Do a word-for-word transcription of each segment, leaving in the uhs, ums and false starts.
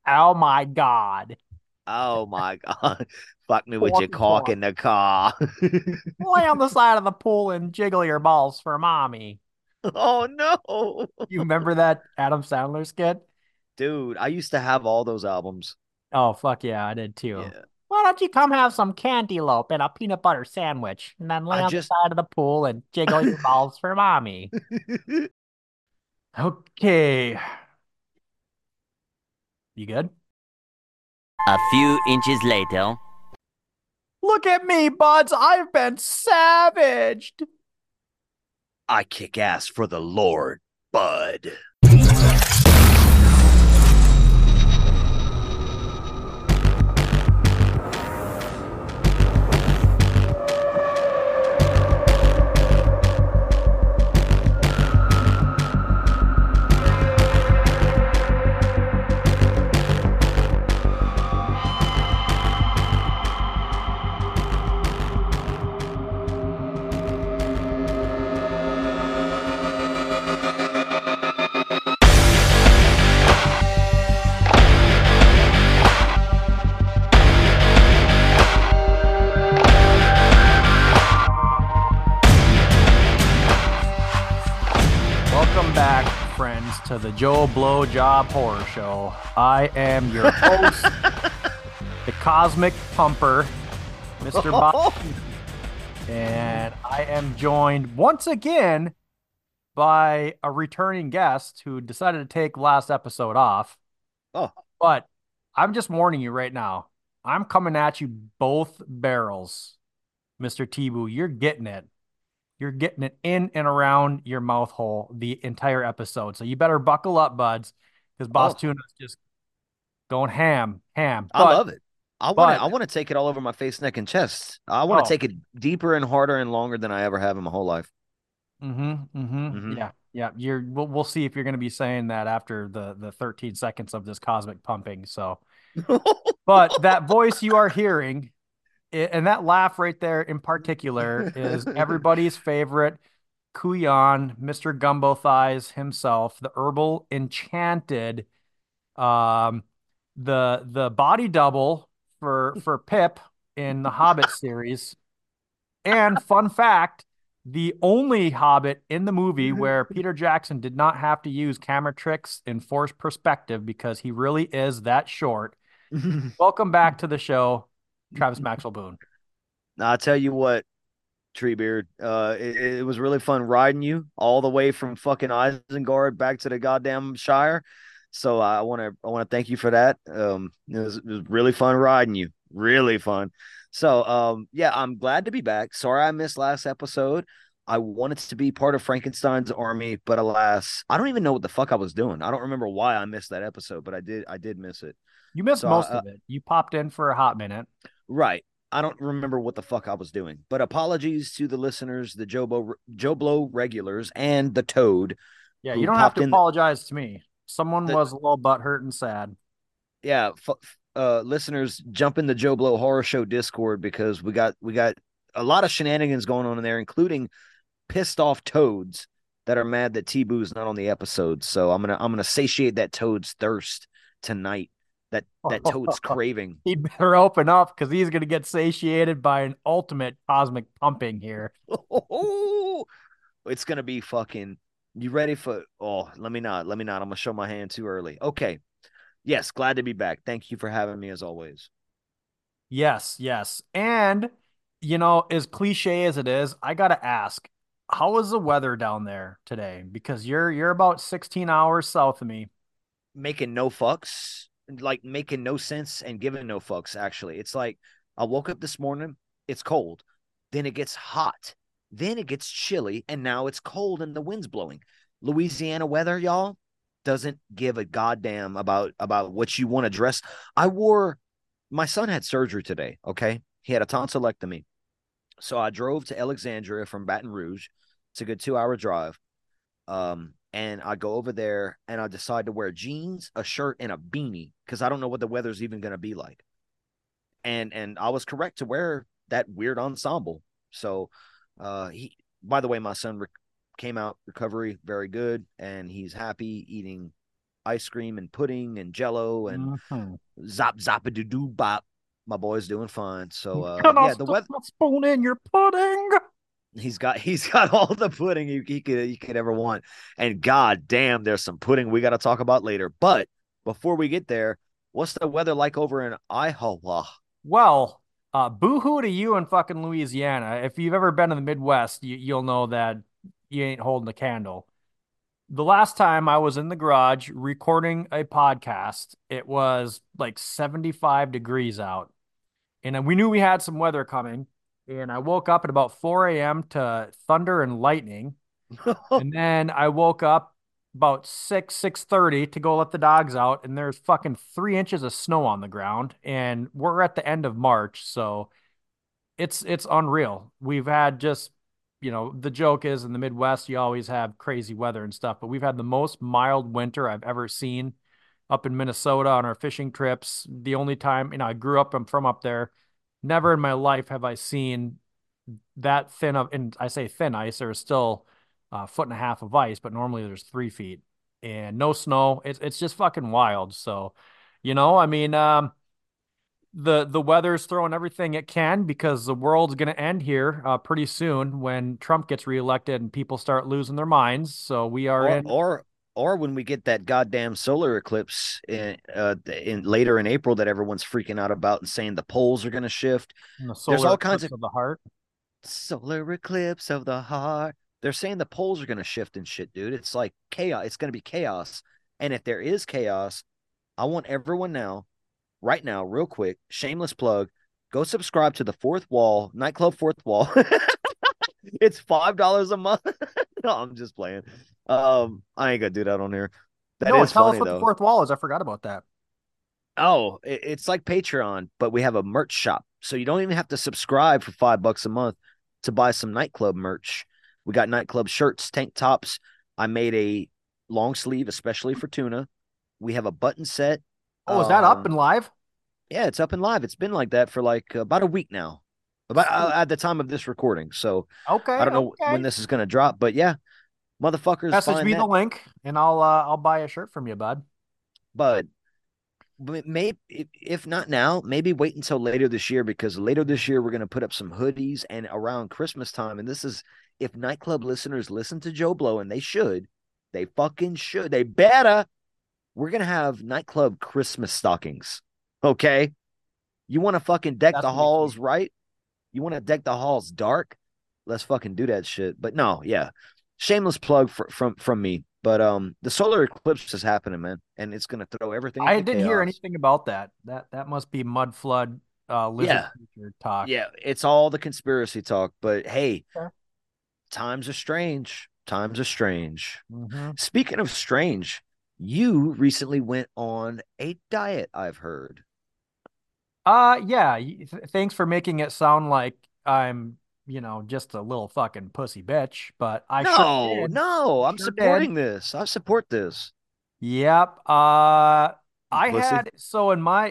Oh my God. Oh my God. Fuck me with your Porky cock pork. in the car. Lay on the side of the pool and jiggle your balls for mommy. Oh no. You remember that Adam Sandler skit? Dude, I used to have all those albums. Oh, fuck yeah, I did too. Yeah. Why don't you come have some cantaloupe and a peanut butter sandwich and then lay I on the just side of the pool and jiggle your balls for mommy? Okay. You good? A few inches later. Look at me, buds. I've been savaged. I kick ass for the Lord, bud. Welcome back, friends, to the Joe Blowjob Horror Show. I am your host, the Cosmic Pumper, Mister Bob, and I am joined once again by a returning guest who decided to take last episode off. Oh, But I'm just warning you right now. I'm coming at you both barrels, Mister T-Boo. You're getting it. You're getting it in and around your mouth hole the entire episode. So you better buckle up, buds, because Boss oh, Tuna's just going ham, ham. I But, love it. I want to but, I want to take it all over my face, neck, and chest. I want to oh, take it deeper and harder and longer than I ever have in my whole life. mm-hmm, mm-hmm, Hmm. yeah, yeah. You're. We'll, we'll see if you're going to be saying that after the the thirteen seconds of this cosmic pumping. So, but that voice you are hearing, and that laugh right there in particular, is everybody's favorite Kuyan, Mister Gumbo Thighs himself, the herbal enchanted, um, the the body double for for Pip in the Hobbit series. And fun fact, the only Hobbit in the movie where Peter Jackson did not have to use camera tricks and forced perspective because he really is that short. Welcome back to the show, Travis Maxwell Boone. Now, I'll tell you what, Treebeard, uh, it, it was really fun riding you all the way from fucking Isengard back to the goddamn Shire. So I want to I want to thank you for that. Um, it was, it was really fun riding you, really fun. So um, yeah, I'm glad to be back. Sorry I missed last episode. I wanted to be part of Frankenstein's army, but alas, I don't even know what the fuck I was doing. I don't remember why I missed that episode, but I did. I did miss it. You missed So I, most uh, of it. You popped in for a hot minute. right. I don't remember what the fuck I was doing, but apologies to the listeners, the Joe, Bo, Joe Blow regulars, and the Toad Yeah, you who don't have popped to in. The, apologize to me. Someone the was a little butthurt and sad. yeah, f- uh, listeners, jump in the Joe Blow Horror Show Discord because we got we got a lot of shenanigans going on in there, including pissed off toads that are mad that T Boo's not on the episode. So I'm gonna I'm gonna satiate that toad's thirst tonight. That that toad's craving. He better open up because he's going to get satiated by an ultimate cosmic pumping here. It's gonna be fucking. You ready for? Oh, let me not. Let me not. I'm gonna show my hand too early. Okay. Yes, glad to be back. Thank you for having me as always. Yes, yes. And, you know, as cliche as it is, I got to ask, how is the weather down there today? Because you're you're about sixteen hours south of me. Making no fucks, like making no sense and giving no fucks. Actually, it's like I woke up this morning, it's cold, then it gets hot, then it gets chilly, and now it's cold and the wind's blowing. Louisiana weather, y'all, doesn't give a goddamn about about what you want to dress. I wore my son had surgery today. Okay, he had a tonsillectomy, so I drove to Alexandria from Baton Rouge. It's a good two hour drive. Um, and I go over there and I decide to wear jeans, a shirt, and a beanie because I don't know what the weather's even going to be like. And and I was correct to wear that weird ensemble. So, uh, he. By the way, my son re- came out recovery very good, and he's happy eating ice cream and pudding and jello and Mm-hmm. zop zop a doo doo bop. My boy's doing fine. So uh, Can I yeah, the stick weather. my spoon in your pudding? He's got he's got all the pudding he, he could he could ever want. And god damn, there's some pudding we got to talk about later. But before we get there, what's the weather like over in Iowa? Well, uh, boo-hoo to you in fucking Louisiana. If you've ever been in the Midwest, you, you'll know that you ain't holding a candle. The last time I was in the garage recording a podcast, it was like seventy-five degrees out. And we knew we had some weather coming. And I woke up at about four a m to thunder and lightning. And then I woke up about six, six thirty to go let the dogs out, and there's fucking three inches of snow on the ground. And we're at the end of March, so it's it's unreal. We've had just, you know, the joke is in the Midwest, you always have crazy weather and stuff, but we've had the most mild winter I've ever seen up in Minnesota on our fishing trips. The only time, you know, I grew up, I'm from up there. Never in my life have I seen that thin of, and I say thin ice, there's still a foot and a half of ice, but normally there's three feet and no snow. It's it's just fucking wild. So, you know, I mean, um, the the weather's throwing everything it can because the world's going to end here uh, pretty soon when Trump gets reelected and people start losing their minds. So we are or in or or when we get that goddamn solar eclipse in uh in later in April that everyone's freaking out about and saying the poles are going to shift. the There's solar all kinds eclipse of of the heart. solar eclipse of the heart. They're saying the poles are going to shift and shit, dude. It's like chaos. It's going to be chaos. And if there is chaos, I want everyone now, right now, real quick, shameless plug, go subscribe to the Fourth Wall, Nightclub Fourth Wall. It's five dollars a month. No, I'm just playing. Um, I ain't gonna do that on here. That No, is tell us funny what the though. fourth wall is. I forgot about that. Oh, it, it's like Patreon, but we have a merch shop. So you don't even have to subscribe for five bucks a month to buy some nightclub merch. We got nightclub shirts, tank tops. I made a long sleeve, especially for tuna. We have a button set. Oh, is that up and Um, live? yeah, it's up and live. It's been like that for like about a week now, about uh, Sweet. at the time of this recording. So I Okay, don't know when okay. this is gonna drop, but yeah, motherfuckers, Message find me the that. link and I'll uh, I'll buy a shirt from you, bud. But maybe if not now, maybe wait until later this year because later this year we're going to put up some hoodies and around Christmas time. And this is if nightclub listeners listen to Joe Blow, and they should, they fucking should, they better. We're going to have nightclub Christmas stockings. Okay. You want to fucking deck That's the gonna be halls sweet. right? You want to deck the halls dark? Let's fucking do that shit. But no, yeah. Shameless plug for, from from me. But um the solar eclipse is happening, man, and it's gonna throw everything I into didn't hear chaos. anything about that. That that must be mud flood, uh, lizard Yeah, creature talk. yeah, it's all the conspiracy talk. But hey, Okay. times are strange. Times are strange. Mm-hmm. Speaking of strange, you recently went on a diet, I've heard. Uh, yeah. y- th- Thanks for making it sound like I'm, you know, just a little fucking pussy bitch, but I sure No, did. no, I I'm sure did. supporting this. I support this. Yep. Uh, You I pussy. had so in my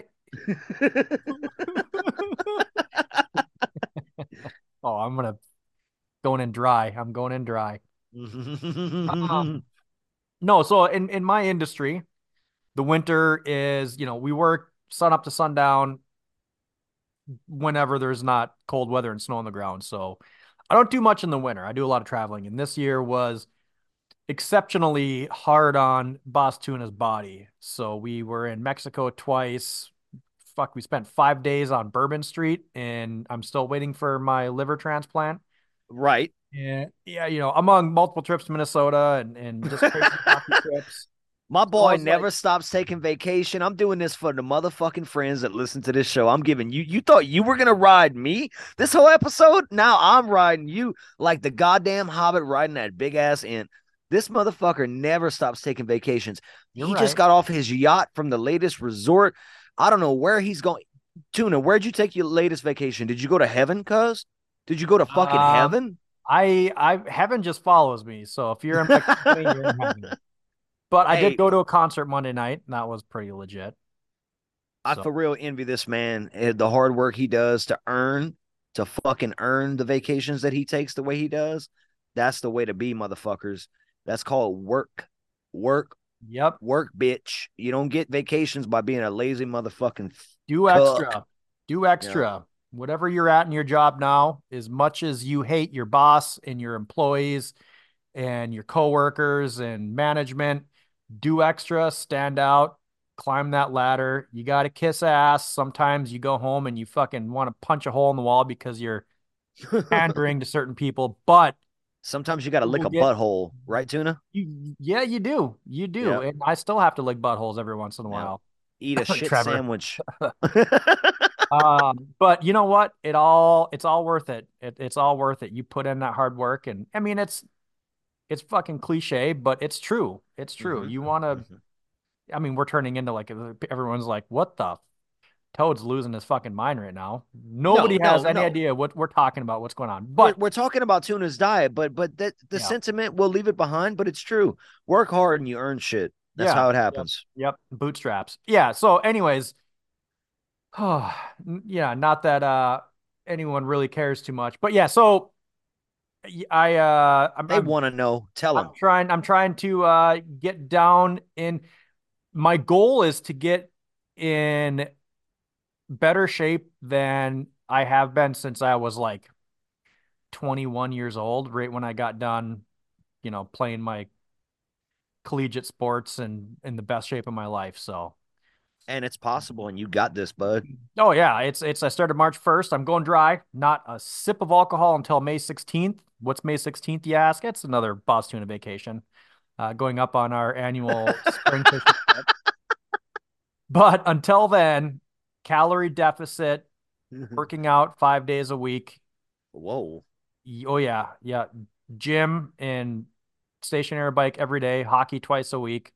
oh, I'm gonna going in dry. I'm going in dry. Um, no, so in in my industry, the winter is, you know, we work sun up to sundown whenever there's not cold weather and snow on the ground. So I don't do much in the winter. I do a lot of traveling, and this year was exceptionally hard on Boss Tuna's body. So we were in Mexico twice. Fuck, we spent five days on Bourbon Street, and I'm still waiting for my liver transplant. Right. Yeah, yeah, you know, among multiple trips to Minnesota and and just crazy hockey trips. My So I boy was like, never stops taking vacation. I'm doing this for the motherfucking friends that listen to this show. I'm giving you, you thought you were going to ride me this whole episode? Now I'm riding you like the goddamn hobbit riding that big ass ant. This motherfucker never stops taking vacations. you're He just right. got off his yacht from the latest resort. I don't know where he's going. Tuna, where'd you take your latest vacation? Did you go to heaven, cuz? Did you go to fucking Um, heaven? I I heaven just follows me. So if you're in my company, you're in heaven. But I did Hey, go to a concert Monday night, and that was pretty legit. I So for real envy this man, eh, the hard work he does to earn, to fucking earn the vacations that he takes the way he does. That's the way to be, motherfuckers. That's called work, work, Yep. Work, bitch. You don't get vacations by being a lazy motherfucking Do cook. extra. Do extra. Whatever you're at in your job now, as much as you hate your boss and your employees and your coworkers and management, do extra, stand out, climb that ladder. You got to kiss ass. Sometimes you go home and you fucking want to punch a hole in the wall because you're pandering to certain people, but Sometimes you got to you lick will a get butthole, right, Tuna? you, yeah, you do. You do. Yep. And I still have to lick buttholes every once in a Yep. while. Eat a shit Trevor. sandwich. Um, but you know what? It all it's all worth it. it. It's all worth it. You put in that hard work, and I mean, it's it's fucking cliche, but it's true. It's true. Mhm, You want to. mhm. I mean, we're turning into like everyone's like, "What the Toad's losing his fucking mind right now." Nobody No, has no, any no. idea what we're talking about, what's going on. We're, But we're talking about Tuna's diet, but but that the yeah, sentiment, we'll leave it behind, but it's true. Work hard and you earn shit. That's yeah, how it yep, happens. yep, bootstraps. Yeah. So, anyways, oh, yeah, not that uh anyone really cares too much, but yeah. So I uh I'm They I'm want to know. Tell I'm them. trying I'm trying to uh get down in my goal is to get in better shape than I have been since I was like twenty-one years old, right when I got done, you know, playing my collegiate sports and in the best shape of my life. So, And it's possible, and you got this, bud. oh yeah, it's it's I started March first. I'm going dry, not a sip of alcohol until May sixteenth. What's May sixteenth, you ask? It's another Boss Tuna vacation. Uh, going up on our annual spring fishing trip. But until then, calorie deficit, working out five days a week. Whoa. Oh yeah, yeah. Gym and stationary bike every day, hockey twice a week.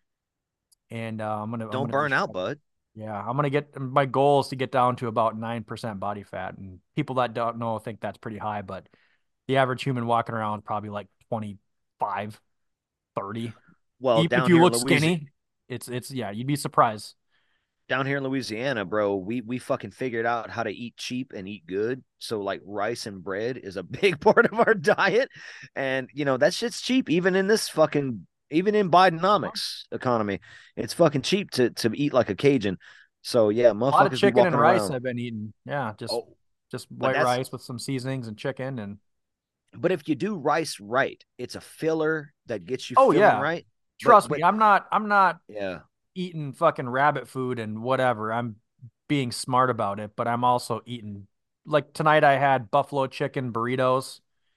And uh, I'm gonna I'm Don't gonna be burn out, bud. yeah, I'm gonna get my goal is to get down to about nine percent body fat. And people that don't know think that's pretty high, but the average human walking around probably like twenty-five, thirty. Well, Even if down you here in look Louisiana, skinny, it's it's yeah, you'd be surprised. down here in Louisiana, bro, we we fucking figured out how to eat cheap and eat good. So like rice and bread is a big part of our diet, and you know that shit's cheap even in this fucking even in Bidenomics economy. It's fucking cheap to to eat like a Cajun. So yeah, A lot of motherfuckers be chicken and walking rice around. I've been eating. Yeah, just Oh, just but white that's rice with some seasonings and chicken and but if you do rice right, it's a filler that gets you oh feeling yeah. right. But Trust me, but I'm not I'm not yeah, eating fucking rabbit food and whatever. I'm being smart about it, but I'm also eating like tonight I had buffalo chicken burritos.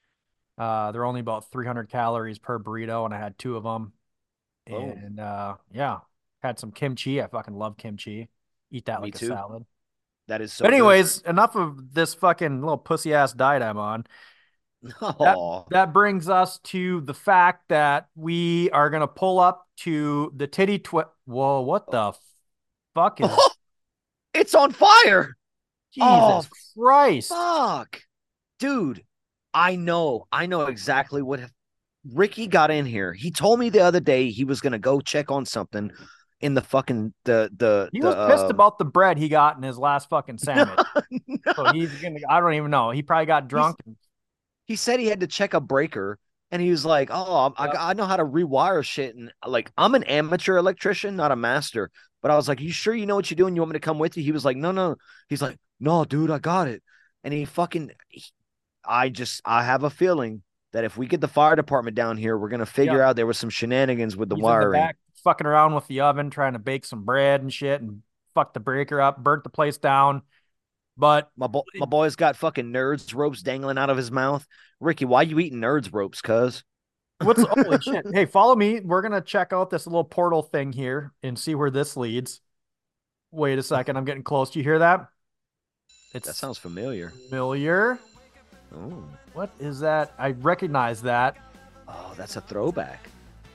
Uh, they're only about three hundred calories per burrito, and I had two of them. boom. And uh, yeah, had some kimchi. I fucking love kimchi. Eat that Me like a too. salad. That is But so good. anyways, enough of this fucking little pussy ass diet I'm on. That Oh, that brings us to the fact that we are gonna pull up to the titty twi- Whoa, what the fuck is oh, it's on fire. Oh, Jesus Christ? fuck. Dude, I know. I know exactly what Ricky got in here. He told me the other day he was going to go check on something in the fucking the the He was the pissed um about the bread he got in his last fucking sandwich. So no. he's gonna I don't even know. He probably got He's drunk and he said he had to check a breaker and he was like, "Oh, I, yep. I know how to rewire shit." And like, I'm an amateur electrician, not a master. But I was like, "You sure you know what you're doing? You want me to come with you?" He was like, "No, no." He's like, "No, dude, I got it." And he fucking, he, I just, I have a feeling that if we get the fire department down here, we're gonna figure Yep. out there was some shenanigans with the He's in the wiring. back fucking around with the oven trying to bake some bread and shit and fuck the breaker up, burnt the place down. But My bo- my boy's got fucking nerds ropes dangling out of his mouth. Ricky, why you eating nerds ropes, cuz? what's holy shit? Hey, follow me. We're gonna check out this little portal thing here and see where this leads. Wait a second, I'm getting close. Do you hear that? That It's sounds familiar. familiar. Oh, What is that? I recognize that. oh, that's a throwback.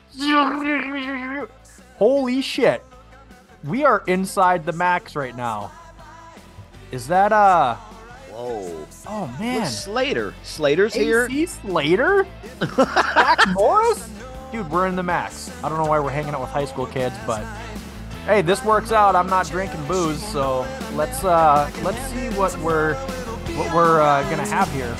Holy shit. We are inside the max right now. Is that uh Whoa. oh Look, man. Slater. Slater's here. A C Slater? Jack Morris? Dude, we're in the max. I don't know why we're hanging out with high school kids, but hey, this works out. I'm not drinking booze, so let's uh let's see what we're what we're uh, gonna have here.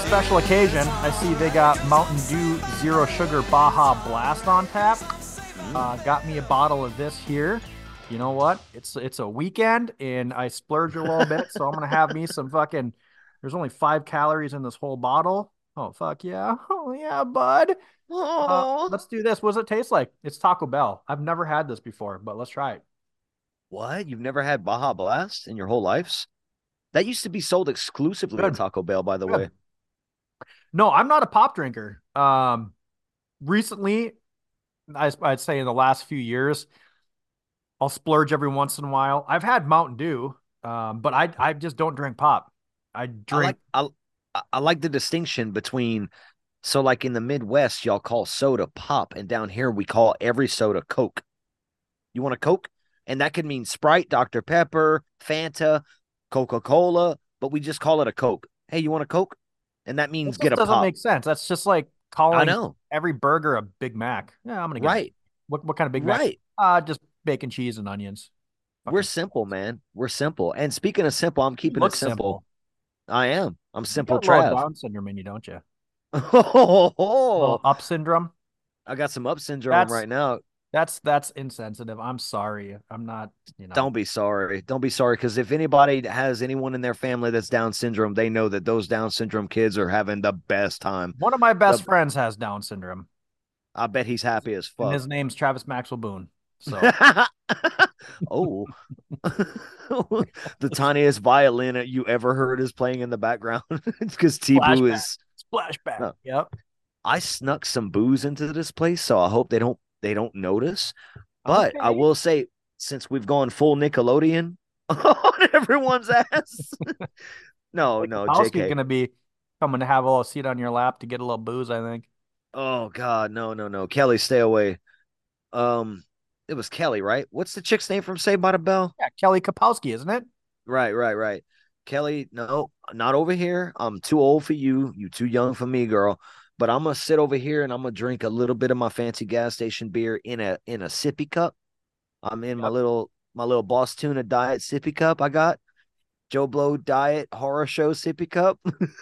special occasion, I see they got Mountain Dew Zero Sugar Baja Blast on tap. Uh, got me a bottle of this here. You know what? It's it's a weekend, and I splurge a little bit, so I'm gonna have me some fucking. There's only five calories in this whole bottle. Oh fuck yeah! Oh yeah, bud. Uh, let's do this. What does it taste like? It's Taco Bell. I've never had this before, but let's try it. What? You've never had Baja Blast in your whole lives? That used to be sold exclusively Good. at Taco Bell, by the Good. way. No, I'm not a pop drinker. Um, recently, I, I'd say in the last few years, I'll splurge every once in a while. I've had Mountain Dew, um, but I I just don't drink pop. I I drink. like I, I like the distinction between, so like in the Midwest, y'all call soda pop, and down here we call every soda Coke. You want a Coke? And that could mean Sprite, Doctor Pepper, Fanta, Coca-Cola, but we just call it a Coke. Hey, you want a Coke? And that means It get a doesn't pop. make sense. That's just like I calling know. every burger a Big Mac. Yeah, I'm gonna get it. Right. What what kind of Big Mac? Right. Uh, just bacon, cheese, and onions. We're Fucking simple, man. We're simple. And speaking of simple, I'm you keeping look it simple. simple. I am. I'm You simple got a little Trav. Down syndrome in you, don't you? A Oh, little up syndrome. I got some up syndrome That's right now. that's that's insensitive. I'm sorry. I'm not. You know. Don't be sorry. Don't be sorry. Because if anybody has anyone in their family that's Down syndrome, they know that those Down syndrome kids are having the best time. One of my best The- friends has Down syndrome, I bet he's happy as and fuck. his name's Travis Maxwell Boone. So Oh, the tiniest violin you ever heard is playing in the background. It's because T Boo Flashback. is. splashback. No. Yep. I snuck some booze into this place, so I hope they don't they don't notice. But I Okay. will say, since we've gone full Nickelodeon on everyone's ass, no, no, Kapowski's J K. gonna be coming to have a little seat on your lap to get a little booze. I think. Oh God, no, no, no, Kelly, stay away. Um, it was Kelly, right? What's the chick's name from Saved by the Bell? Yeah, Kelly Kapowski, isn't it? Right, right, right. Kelly, no, not over here. I'm too old for you. You too young for me, girl. But I'm gonna sit over here and I'm gonna drink a little bit of my fancy gas station beer in a in a sippy cup. I'm in my Yep. little my little Boss Tuna Diet sippy cup. I got Joe Blow Diet Horror Show sippy cup,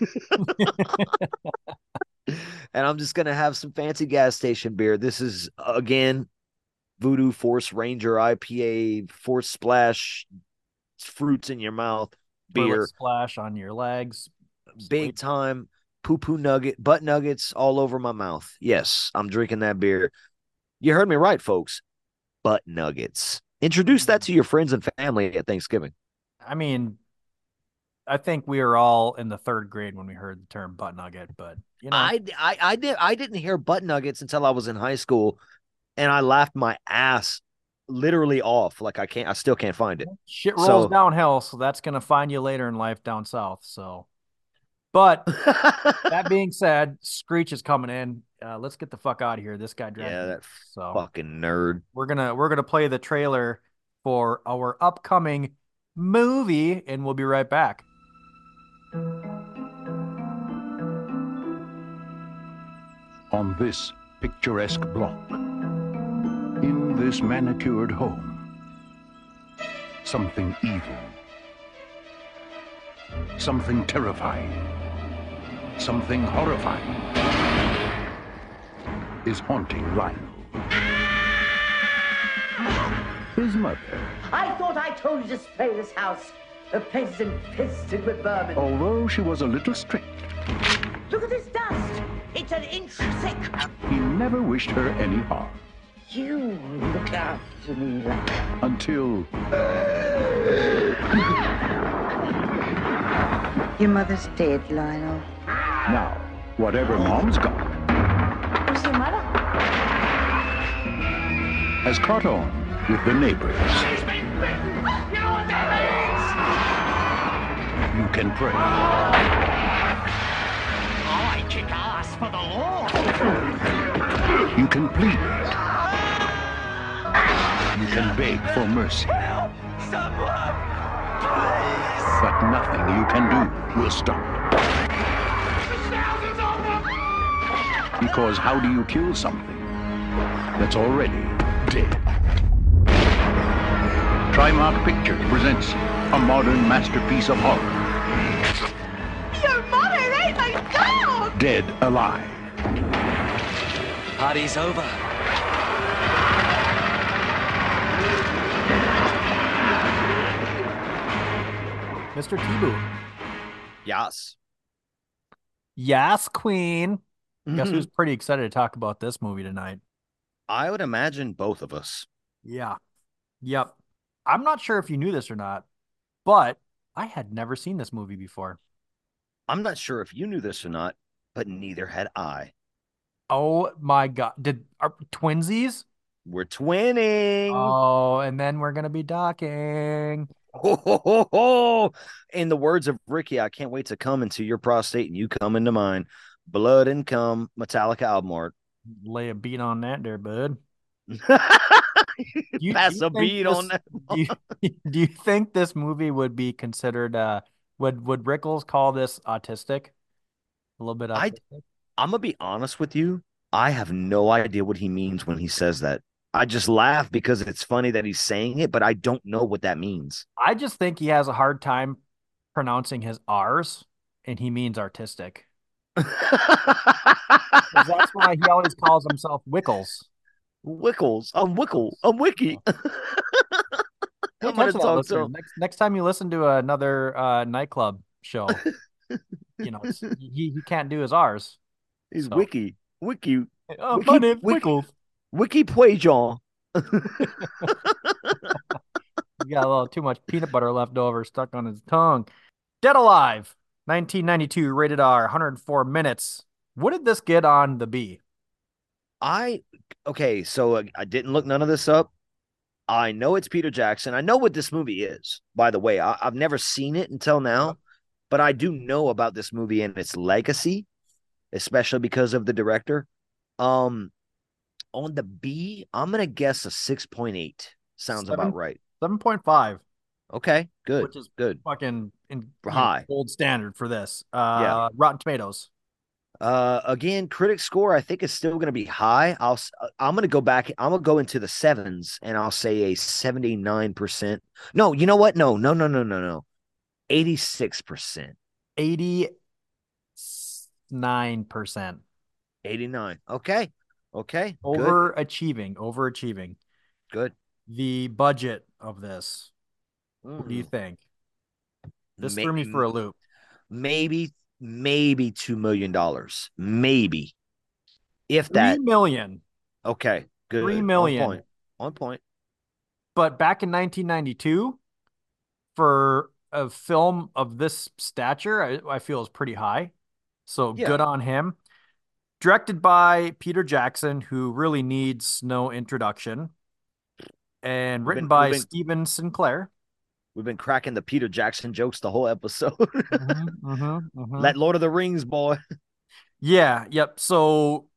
and I'm just gonna have some fancy gas station beer. This is again Voodoo Force Ranger I P A Force Splash fruits in your mouth Toilet beer. splash on your legs. Big time poo poo nugget, butt nuggets all over my mouth. Yes, I'm drinking that beer. You heard me right, folks. Butt nuggets. Introduce that to your friends and family at Thanksgiving. I mean, I think we were all in the third grade when we heard the term butt nugget, but you know, I, I, I, did, I didn't hear butt nuggets until I was in high school, and I laughed my ass literally off. Like I can't, I still can't find it. shit rolls So- downhill, so that's gonna find you later in life down south. So, but that being said, Screech is coming in. Uh, let's get the fuck out of here. This guy dragged Yeah, me. that So fucking nerd. we're gonna we're gonna play the trailer for our upcoming movie, and we'll be right back. On this picturesque block, in this manicured home, something evil, something terrifying, something horrifying is haunting Lionel. His mother, I thought I told you to spray this house. The place is infested with vermin. although she was a little strict, Look at this dust. It's an inch thick. he never wished her any harm You look after me like until Your mother's dead, Lionel. now, whatever Mom's got Who's your mother? has caught on with the neighbors. You know what that You can pray. I kick ass for the Lord. You can plead. You can beg for mercy. Help! Someone! Please! But nothing you can do will stop. There's thousands of them! Because how do you kill something that's already dead? Trimark Pictures presents a modern masterpiece of horror. Your mother! Oh my God! dead alive. Party's over. Mister T-Boo. Yes. Yes, Queen. Guess Mhm. who's pretty excited to talk about this movie tonight? I would imagine both of us. Yeah. Yep. I'm not sure if you knew this or not, but I had never seen this movie before. I'm not sure if you knew this or not, but neither had I. Oh my God. Did are twinsies? We're twinning. Oh, and then we're gonna be docking. Ho, ho, ho, ho. In the words of Ricky, I can't wait to come into your prostate and you come into mine. Blood and Cum, Metallica album art. Lay a beat on that there, bud. you, you- Pass do you a think beat this- on that. Do you, do you think this movie would be considered uh would would Rickles call this autistic? A little bit I- autistic? I'm gonna be honest with you. I have no idea what he means when he says that. I just laugh because it's funny that he's saying it, but I don't know what that means. I just think he has a hard time pronouncing his R's, and he means artistic. 'Cause that's why he always calls himself Wickles. Wickles. I'm Wickle. I'm Wiki. Pay I'm gonna attention to that, talk listeners. to him. Next next time you listen to another uh, nightclub show, you know it's, he he can't do his R's. He's So- Wiki. Wiki. Uh, Wiki- my name's Wiki- Wickles. Wiki Puejon. He got a little too much peanut butter left over stuck on his tongue. Dead Alive, nineteen ninety-two, rated R, one hundred four minutes. What did this get on the B? I okay, so uh, I didn't look none of this up. I know it's Peter Jackson. I know what this movie is, by the way. I, I've never seen it until now, but I do know about this movie and its legacy, especially because of the director. Um, on the B, I'm gonna guess a six point eight. Sounds Seven- about right. seven point five, Okay, good, which is good. fucking in, you know, High. gold standard for this. Uh, Yeah. Rotten Tomatoes. Uh, again, critic score I think is still going to be high. I'll s- uh, I'm going to go back. I'm going to go into the sevens, and I'll say a seventy-nine percent. No, you know what? No, no, no, no, no, no. eighty-six percent. eighty-nine percent. eighty-nine. Okay, okay. Good. Overachieving. Overachieving. Good. The budget of this. What do you Mm. think? This May- threw me for a loop. Maybe, maybe two million dollars. Maybe, if Three that. million. Okay, good. Three On million. point. On point. But back in nineteen ninety-two, for a film of this stature, I, I feel is pretty high. So Yeah. good on him. Directed by Peter Jackson, who really needs no introduction. And We've written been- by we've been- Steven Sinclair. We've been cracking the Peter Jackson jokes the whole episode. Mhm, mhm, mhm. Let Lord of the Rings, boy. Yeah, yep. So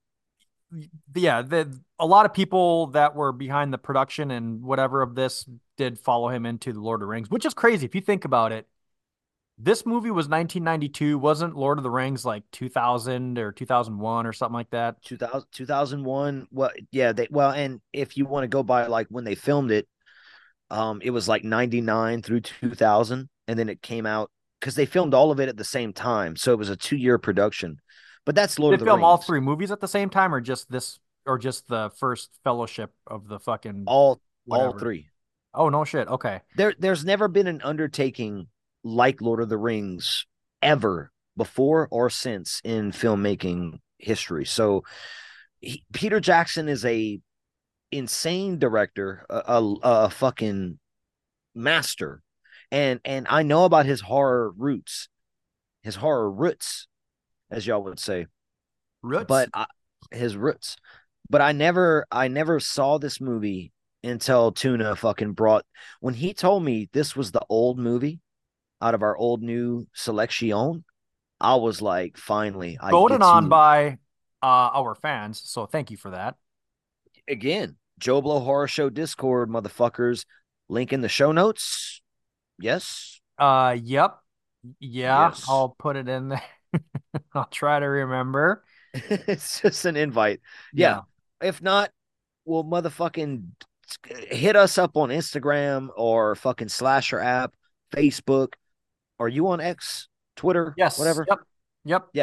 yeah, the a lot of people that were behind the production and whatever of this did follow him into the Lord of the Rings, which is crazy if you think about it. This movie was nineteen ninety-two, wasn't Lord of the Rings like two thousand or two thousand one or something like that? two thousand, two thousand one. Well, yeah, they well, and if you want to go by like when they filmed it, um, it was like ninety-nine through two thousand, and then it came out because they filmed all of it at the same time, so it was a two-year production. But that's Lord Did of they the film Rings. all three movies at the same time, or just this, or just the first Fellowship of the fucking all all whatever? three. Oh no shit. Okay. There, there's never been an undertaking like Lord of the Rings ever before or since in filmmaking history. So he, Peter Jackson is a insane director, a, a, a fucking master, and and I know about his horror roots, his horror roots, as y'all would say, Roots. but I, his roots. But I never, I never saw this movie until Tuna fucking brought when he told me this was the old movie out of our old new selection. I was like, finally, I voted get on to- by uh, our fans, so thank you for that. again, Joe Blow Horror Show Discord, motherfuckers. Link in the show notes. Yes. Uh, yep. Yeah, Yes. I'll put it in there. I'll try to remember. It's just an invite. Yeah. If not, we'll motherfucking hit us up on Instagram or fucking Slasher app, Facebook. Are you on X, Twitter? Yes. Whatever. Yep. Yep.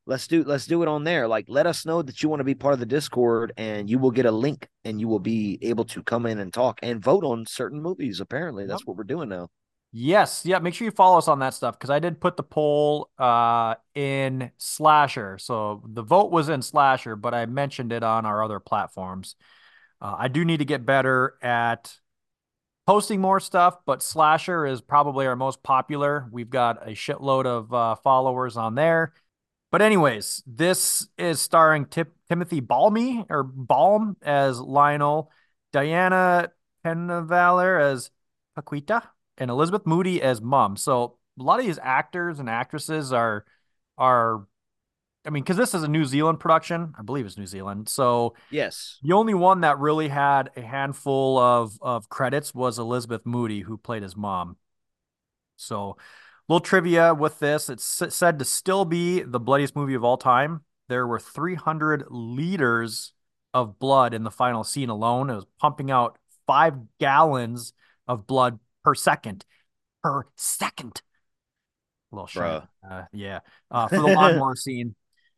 let's do let's do it on there. Like, let us know that you want to be part of the Discord, and you will get a link, and you will be able to come in and talk and vote on certain movies. Apparently, that's Yep. what we're doing now. Yes, yeah. Make sure you follow us on that stuff because I did put the poll uh in Slasher. So the vote was in Slasher, but I mentioned it on our other platforms. Uh, I do need to get better at posting more stuff, but Slasher is probably our most popular. We've got a shitload of uh, followers on there. But anyways, this is starring Tip Timothy Balmy or Balm as Lionel, Diana Pennevaler as Paquita, and Elizabeth Moody as Mum. So a lot of these actors and actresses are are I mean, because this is a New Zealand production, I believe it's New Zealand. So Yes. the only one that really had a handful of of credits was Elizabeth Moody, who played his mom. So, little trivia with this: it's said to still be the bloodiest movie of all time. There were three hundred liters of blood in the final scene alone. It was pumping out five gallons of blood per second. Per second. A little short. Uh, yeah. Uh, for the lawnmower scene.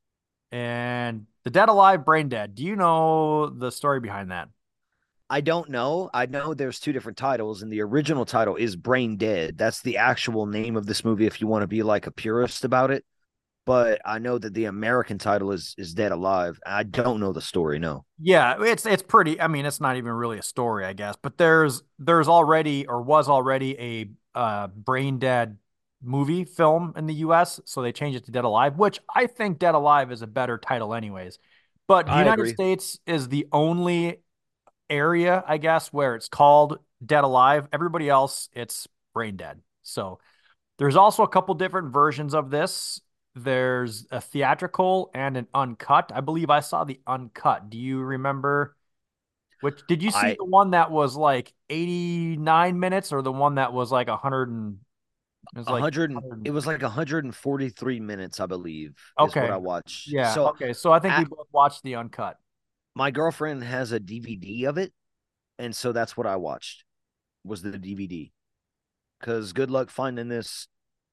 And The Dead Alive, Brain Dead. Do you know the story behind that? I don't know. I know there's two different titles, and the original title is Brain Dead. That's the actual name of this movie if you want to be like a purist about it. But I know that the American title is is Dead Alive. I don't know the story, no. Yeah, it's it's pretty. I mean, it's not even really a story, I guess. But there's there's already or was already a uh, Brain Dead movie film in the U S, so they changed it to Dead Alive, which I think Dead Alive is a better title, anyways. But the I United agree. States is the only area, I guess, where it's called Dead Alive. Everybody else, it's Brain Dead. So there's also a couple different versions of this. There's a theatrical and an uncut. I believe I saw the uncut. Do you remember which? Did you see I the one that was like eighty-nine minutes or the one that was like one hundred and it was a like hundred and one hundred? it was like one hundred forty-three minutes, I believe, is what Okay. I watched. Yeah. So Okay. So I think we at, both watched the uncut. my girlfriend has a D V D of it, and so that's what I watched was the D V D. Because good luck finding this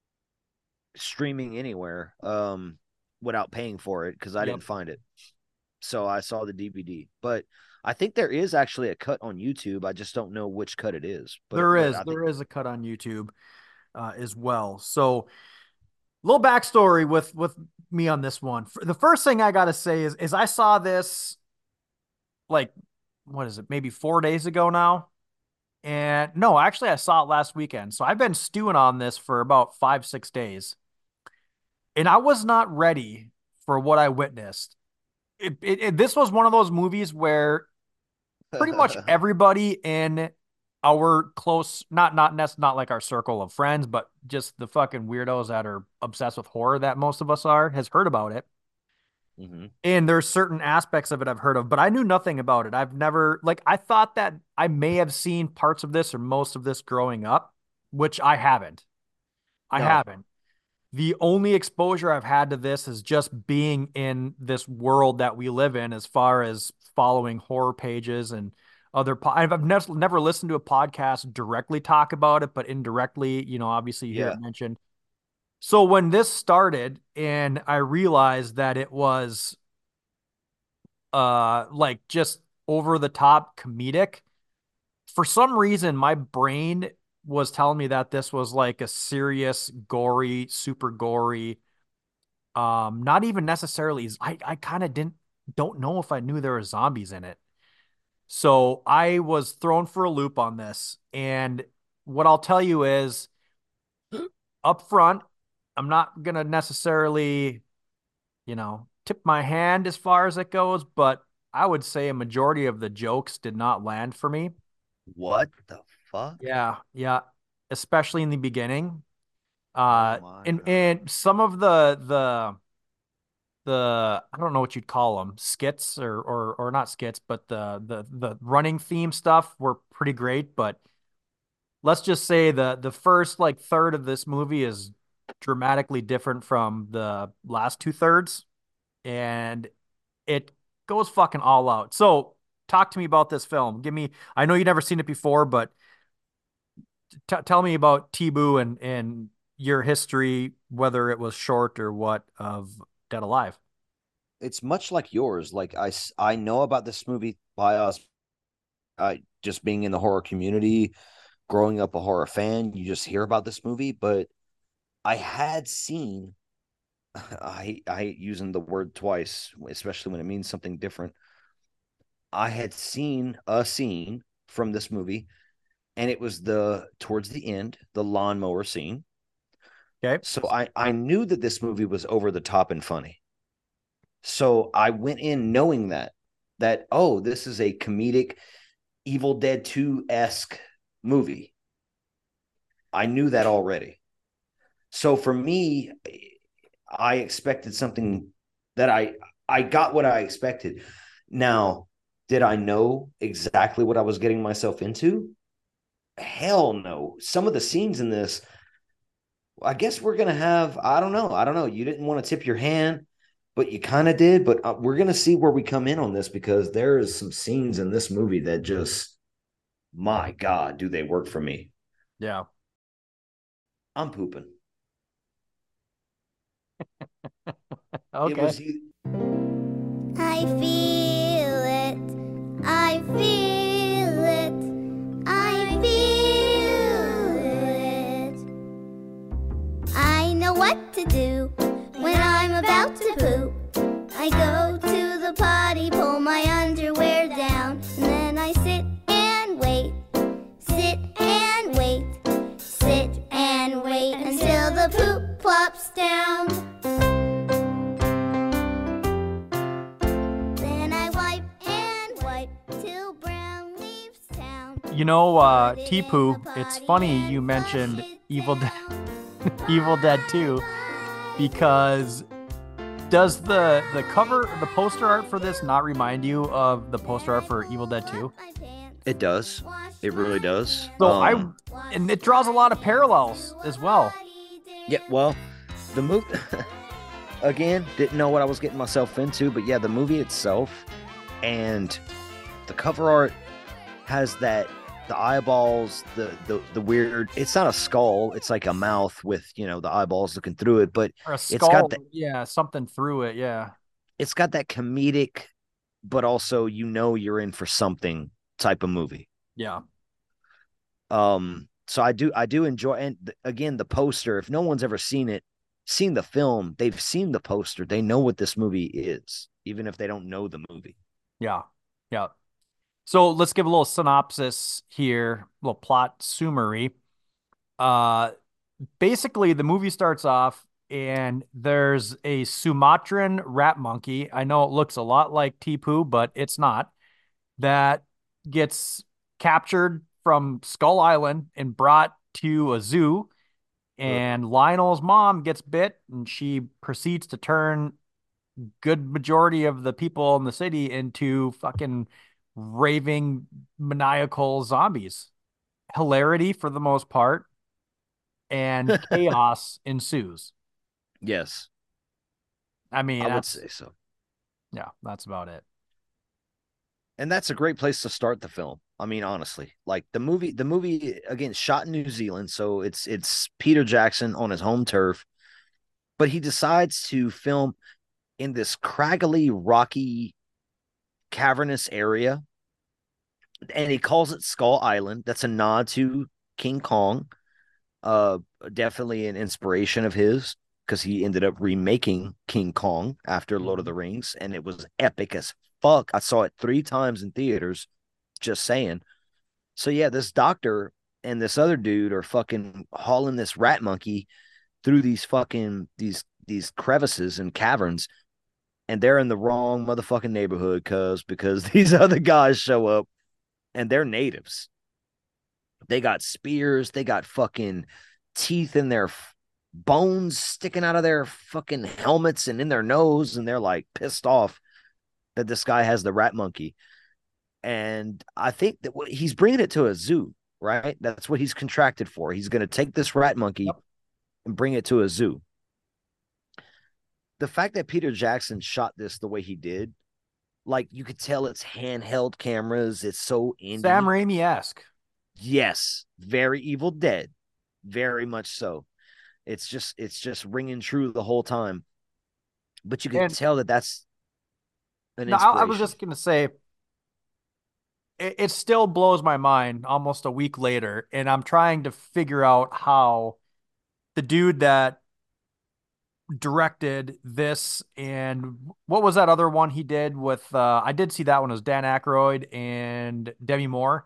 streaming anywhere um without paying for it because I Yep. didn't find it. So I saw the D V D. But I think there is actually a cut on YouTube. I just don't know which cut it is. But There but is I think there is a cut on YouTube uh, as well. So little backstory with with me on this one. The first thing I gotta say is is I saw this like what is it, maybe four days ago now. And no, actually I saw it last weekend. So I've been stewing on this for about five, six days. And I was not ready for what I witnessed. It, it, it, this was one of those movies where pretty much everybody in our close, not not not like our circle of friends, but just the fucking weirdos that are obsessed with horror that most of us are, has heard about it. mm-hmm. And there's certain aspects of it I've heard of, but I knew nothing about it. I've never, like, I thought that I may have seen parts of this or most of this growing up, which I haven't. I No. haven't. The only exposure I've had to this is just being in this world that we live in, as far as following horror pages and other. Po- I've never never listened to a podcast directly talk about it, but indirectly, you know, obviously you hear Yeah. it mentioned. So when this started, and I realized that it was uh like just over the top comedic, for some reason my brain was telling me that this was like a serious, gory, super gory, um not even necessarily, I I kind of didn't don't know if I knew there were zombies in it. So I was thrown for a loop on this. And what I'll tell you is up front, I'm not gonna necessarily, you know, tip my hand as far as it goes, but I would say a majority of the jokes did not land for me. What the fuck? Yeah, yeah, especially in the beginning. Uh, Oh my and God. and some of the the the I don't know what you'd call them, skits or or or not skits, but the the the running theme stuff were pretty great. But let's just say the the first like third of this movie is dramatically different from the last two thirds, and it goes fucking all out. So talk to me about this film. Give me, I know you've never seen it before, but t- tell me about T-Boo and and your history, whether it was short or what, of Dead Alive. It's much like yours. Like I, I know about this movie by us, uh, just being in the horror community, growing up a horror fan. You just hear about this movie, but I had seen. I I hate using the word twice, especially when it means something different. I had seen a scene from this movie, and it was the towards the end, the lawnmower scene. Okay. So I I knew that this movie was over the top and funny. So I went in knowing that that oh, this is a comedic Evil Dead two-esque movie. I knew that already. So for me, I expected something that I I got what I expected. Now, did I know exactly what I was getting myself into? Hell no. Some of the scenes in this, I guess we're going to have, I don't know. I don't know. You didn't want to tip your hand, but you kind of did. But uh, we're going to see where we come in on this, because there is some scenes in this movie that just, my God, do they work for me? Yeah. I'm pooping. Okay. It was, I feel it. I feel it. I feel it. I know what to do when I'm about to poop. I go to the potty, pull my underwear down, and then I sit and wait. Sit and wait. Sit and wait until the poop plops down. You know, uh, T-Poo, it's funny you mentioned Evil Dead, Evil Dead two, because does the the cover, the poster art for this not remind you of the poster art for Evil Dead two? It does. It really does. So um, I, and it draws a lot of parallels as well. Yeah, well, the movie, again, didn't know what I was getting myself into, but yeah, the movie itself and the cover art has that, the eyeballs, the, the the weird, it's not a skull, it's like a mouth with, you know, the eyeballs looking through it, but Or a skull, it's got the, yeah, something through it, yeah. It's got that comedic, but also, you know, you're in for something type of movie. Yeah. Um, so I do I do enjoy, and th- again, the poster, if no one's ever seen it, seen the film, they've seen the poster, they know what this movie is, even if they don't know the movie. Yeah. Yeah. So let's give a little synopsis here, a little plot summary. Uh, basically, the movie starts off and there's a Sumatran rat monkey. I know it looks a lot like T-Poo, but it's not. That gets captured from Skull Island and brought to a zoo. And Lionel's mom gets bit, and she proceeds to turn good majority of the people in the city into fucking raving maniacal zombies. Hilarity for the most part, and chaos ensues. Yes, I mean, I would that's, say so. Yeah, that's about it. And that's a great place to start the film. I mean, honestly, like the movie, the movie again shot in New Zealand, so it's it's Peter Jackson on his home turf, but he decides to film in this craggly, rocky, cavernous area, and he calls it Skull Island. That's a nod to King Kong. Uh, definitely an inspiration of his, because he ended up remaking King Kong after Lord of the Rings, and it was epic as fuck. I saw it three times in theaters. Just saying. So yeah, this doctor and this other dude are fucking hauling this rat monkey through these fucking these these crevices and caverns, and they're in the wrong motherfucking neighborhood, cuz because these other guys show up and they're natives. They got spears, they got fucking teeth in their f- bones sticking out of their fucking helmets and in their nose, and they're like pissed off that this guy has the rat monkey. And I think that he's bringing it to a zoo, right? That's what he's contracted for. He's going to take this rat monkey yep. and bring it to a zoo. The fact that Peter Jackson shot this the way he did, like you could tell it's handheld cameras. It's so indie. Sam Raimi-esque. Yes. Very Evil Dead. Very much so. It's just, it's just ringing true the whole time. but you can And tell that that's an no, I, I was inspiration. just gonna say it, it still blows my mind almost a week later, and I'm trying to figure out how the dude that directed this and what was that other one he did with uh I did see that one, it was Dan Aykroyd and Demi Moore.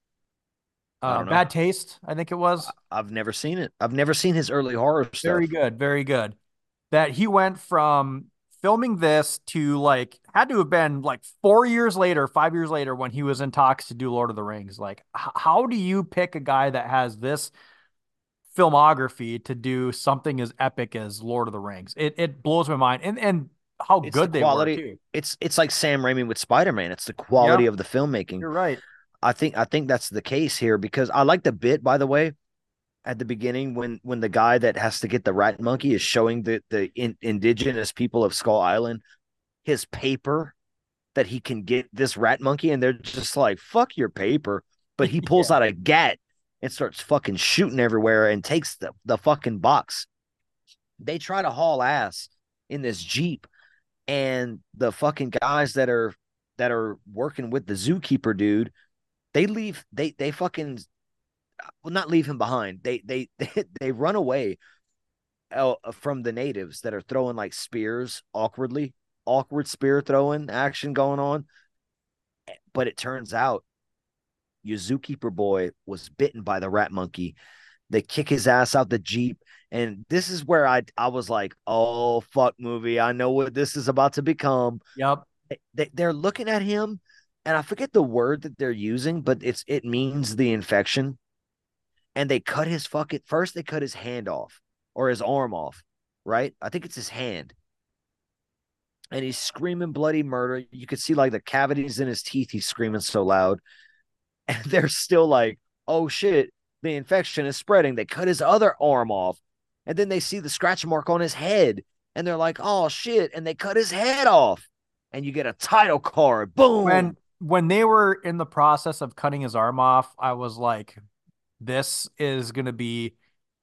I Uh don't know. Bad Taste, I think it was. I've never seen it. I've never seen his early horror Very stuff. good, very good. That he went from filming this to like had to have been like four years later, five years later when he was in talks to do Lord of the Rings. Like, h- how do you pick a guy that has this filmography to do something as epic as Lord of the Rings? It it blows my mind, and and how It's the good they were quality. too. It's it's like Sam Raimi with Spider-Man. It's the quality Yep, of the filmmaking. you're right. I think I think that's the case here because I like the bit, by the way, at the beginning when when the guy that has to get the rat monkey is showing the the in, indigenous people of Skull Island his paper that he can get this rat monkey, and they're just like, fuck your paper. But he pulls Yeah. out a gat and starts fucking shooting everywhere and takes the, the fucking box. They try to haul ass in this Jeep, and the fucking guys that are that are working with the zookeeper dude, they leave they they fucking well not leave him behind. They they they, they run away uh, from the natives that are throwing like spears awkwardly, awkward spear throwing action going on. But it turns out your zookeeper boy was bitten by the rat monkey. They kick his ass out the Jeep. And this is where I I was like, oh, fuck movie. I know what this is about to become. Yep. They, they're looking at him, and I forget the word that they're using, but it's it means the infection. And they cut his fucking first, they cut his hand off or his arm off, right? I think it's his hand. And he's screaming bloody murder. You could see like the cavities in his teeth. He's screaming so loud. And they're still like, oh shit, the infection is spreading. They cut his other arm off, and then they see the scratch mark on his head, and they're like, oh shit, and they cut his head off, and you get a title card. Boom. When when they were in the process of cutting his arm off, I was like, this is going to be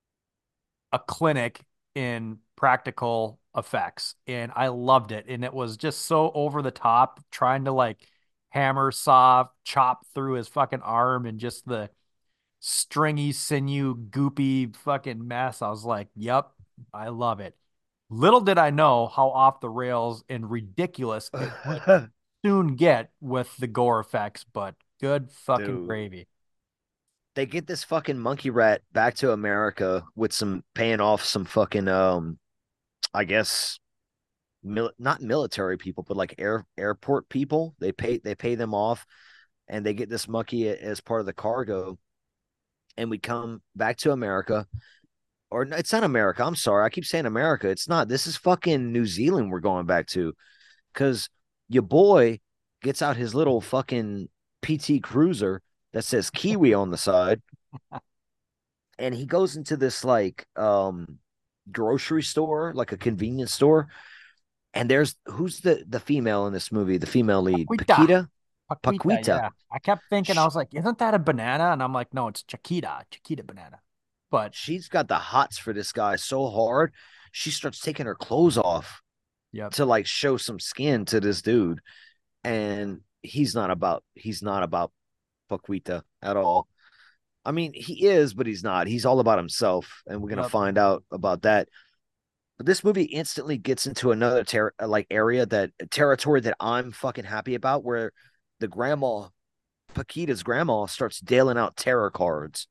a clinic in practical effects. And I loved it. And it was just so over the top, trying to like hammer, saw, chop through his fucking arm and just the stringy, sinew, goopy fucking mess. I was like, yep, I love it. Little did I know how off the rails and ridiculous it would soon get with the gore effects, but good fucking Dude. gravy. They get this fucking monkey rat back to America with some paying off some fucking um I guess mil- not military people, but like air airport people. They pay they pay them off, and they get this monkey as part of the cargo. And we come back to America, or no, it's not America. I'm sorry, I keep saying America. It's not. This is fucking New Zealand. We're going back to because your boy gets out his little fucking P T Cruiser that says Kiwi on the side, and he goes into this like um grocery store, like a convenience store. And there's who's the the female in this movie, the female lead, Paquita. Paquita. Paquita, Paquita. yeah. I kept thinking, I was like, isn't that a banana? And I'm like, no, it's Chiquita, Chiquita banana. But She's got the hots for this guy so hard, she starts taking her clothes off yep. to like show some skin to this dude. And he's not about he's not about Paquita at all. I mean, he is, but he's not. He's all about himself, and we're gonna Yep. find out about that. But this movie instantly gets into another ter- like area that territory that I'm fucking happy about, where the grandma, Paquita's grandma, starts dealing out tarot cards,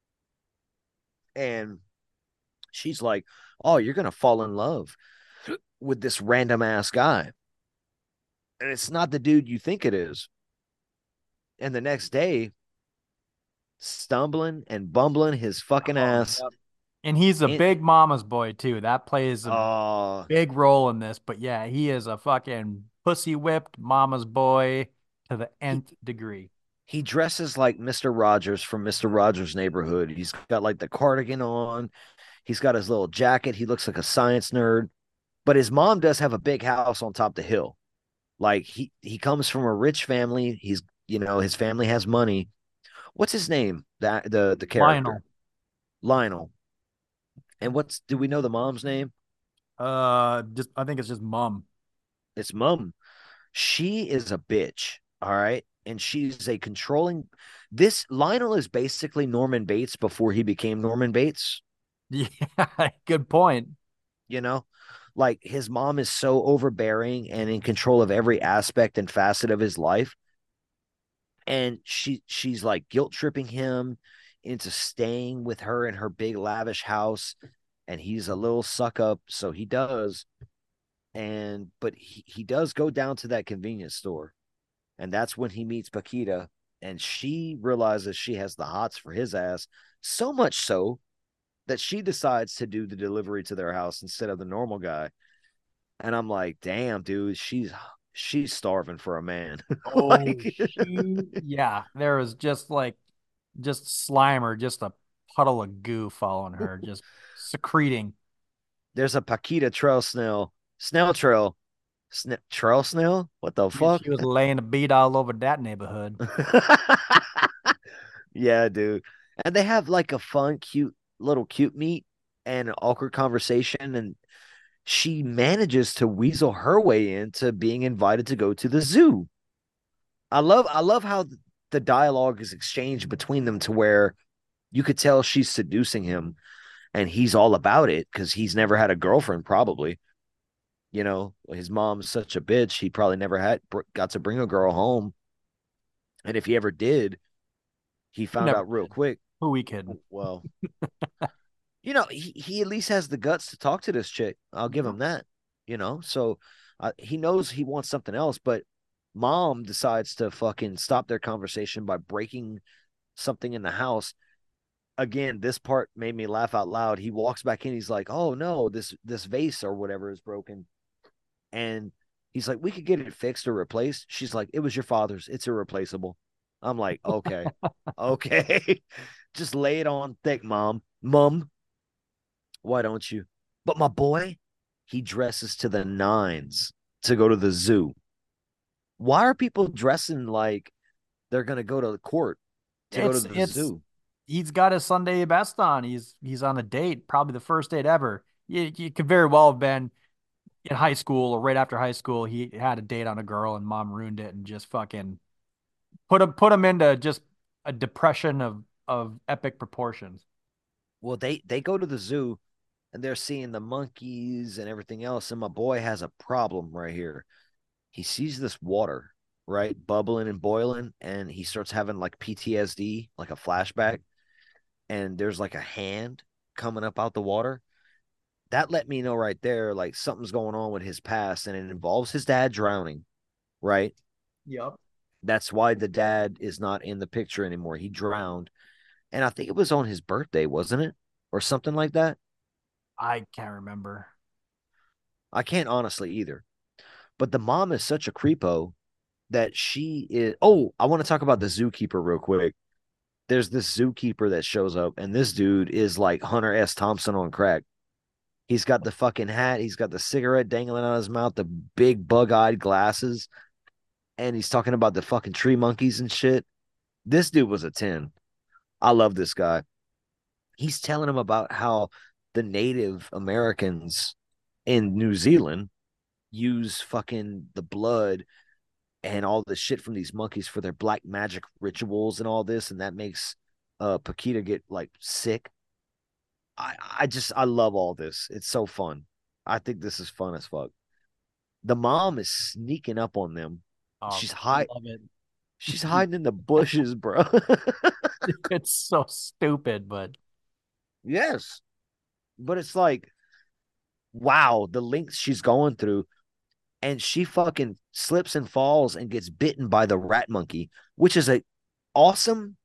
and she's like, "Oh, you're gonna fall in love with this random ass guy," and it's not the dude you think it is. And the next day, stumbling and bumbling his fucking Oh, ass. yep. And he's a in- big mama's boy too. That plays a Oh, big role in this. But yeah, he is a fucking pussy whipped mama's boy to the nth degree. he dresses like Mister Rogers from Mister Rogers' Neighborhood. He's got like the cardigan on. He's got his little jacket. He looks like a science nerd. But his mom does have a big house on top of the hill. Like he he comes from a rich family. He's you know his family has money. What's his name? That the the character Lionel. Lionel. And what's do we know the mom's name? Uh, just I think it's just mom. It's mom. She is a bitch. All right. And she's a controlling. This Lionel is basically Norman Bates before he became Norman Bates. Yeah, good point. You know, like his mom is so overbearing and in control of every aspect and facet of his life. And she she's like guilt tripping him into staying with her in her big lavish house. And he's a little suck up, so he does. And but he, he does go down to that convenience store. And that's when he meets Paquita. And she realizes she has the hots for his ass. So much so that she decides to do the delivery to their house instead of the normal guy. And I'm like, damn, dude, she's she's starving for a man. Oh, Like, she, yeah, there was just like just Slimer, just a puddle of goo following her, just secreting. there's a Paquita trail snail, snail trail, sna- trail snail. What the Yeah, fuck? she was laying a beat all over that neighborhood. Yeah, dude. And they have like a fun, cute little cute meet and an awkward conversation. And she manages to weasel her way into being invited to go to the zoo. I love I love how the dialogue is exchanged between them to where you could tell she's seducing him and he's all about it because he's never had a girlfriend, probably. You know, his mom's such a bitch. He probably never had got to bring a girl home. And if he ever did, he He found never out real did. quick. Who we kidding? Well, you know, he, he at least has the guts to talk to this chick. I'll give him that, you know. So uh, he knows he wants something else, but mom decides to fucking stop their conversation by breaking something in the house. Again, this part made me laugh out loud. He walks back in, he's like, "Oh no, this this vase or whatever is broken." And he's like, "We could get it fixed or replaced." She's like, "It was your father's. It's irreplaceable." I'm like, "Okay. Okay." Just lay it on thick, mom. Mom, why don't you? But my boy, he dresses to the nines to go to the zoo. Why are people dressing like they're going to go to the court to go to It's the it's zoo? he's got his Sunday best on. He's he's on a date, probably the first date ever. You, you could very well have been in high school or right after high school. He had a date on a girl and mom ruined it and just fucking put him put him into just a depression of of epic proportions. Well, they they go to the zoo and they're seeing the monkeys and everything else. And my boy has a problem right here. He sees this water, right, bubbling and boiling, and he starts having like P T S D, like a flashback. And there's like a hand coming up out the water. That let me know right there, like something's going on with his past, and it involves his dad drowning, right? Yep. That's why the dad is not in the picture anymore. He drowned. And I think it was on his birthday, wasn't it? Or something like that. I can't remember. I can't honestly either. But the mom is such a creepo that she is. Oh, I want to talk about the zookeeper real quick. There's this zookeeper that shows up, and this dude is like Hunter S. Thompson on crack. He's got the fucking hat, he's got the cigarette dangling out of his mouth, the big bug eyed glasses, and he's talking about the fucking tree monkeys and shit. This dude was a ten. I love this guy. He's telling him about how the Native Americans in New Zealand use fucking the blood and all the shit from these monkeys for their black magic rituals and all this, and that makes uh Paquita get like sick. I I just I love all this. It's so fun. I think this is fun as fuck. The mom is sneaking up on them. Oh, She's I hide love it. she's hiding in the bushes, bro. It's so stupid, but Yes. But it's like, wow, the lengths she's going through. And she fucking slips and falls and gets bitten by the rat monkey, which is a awesome.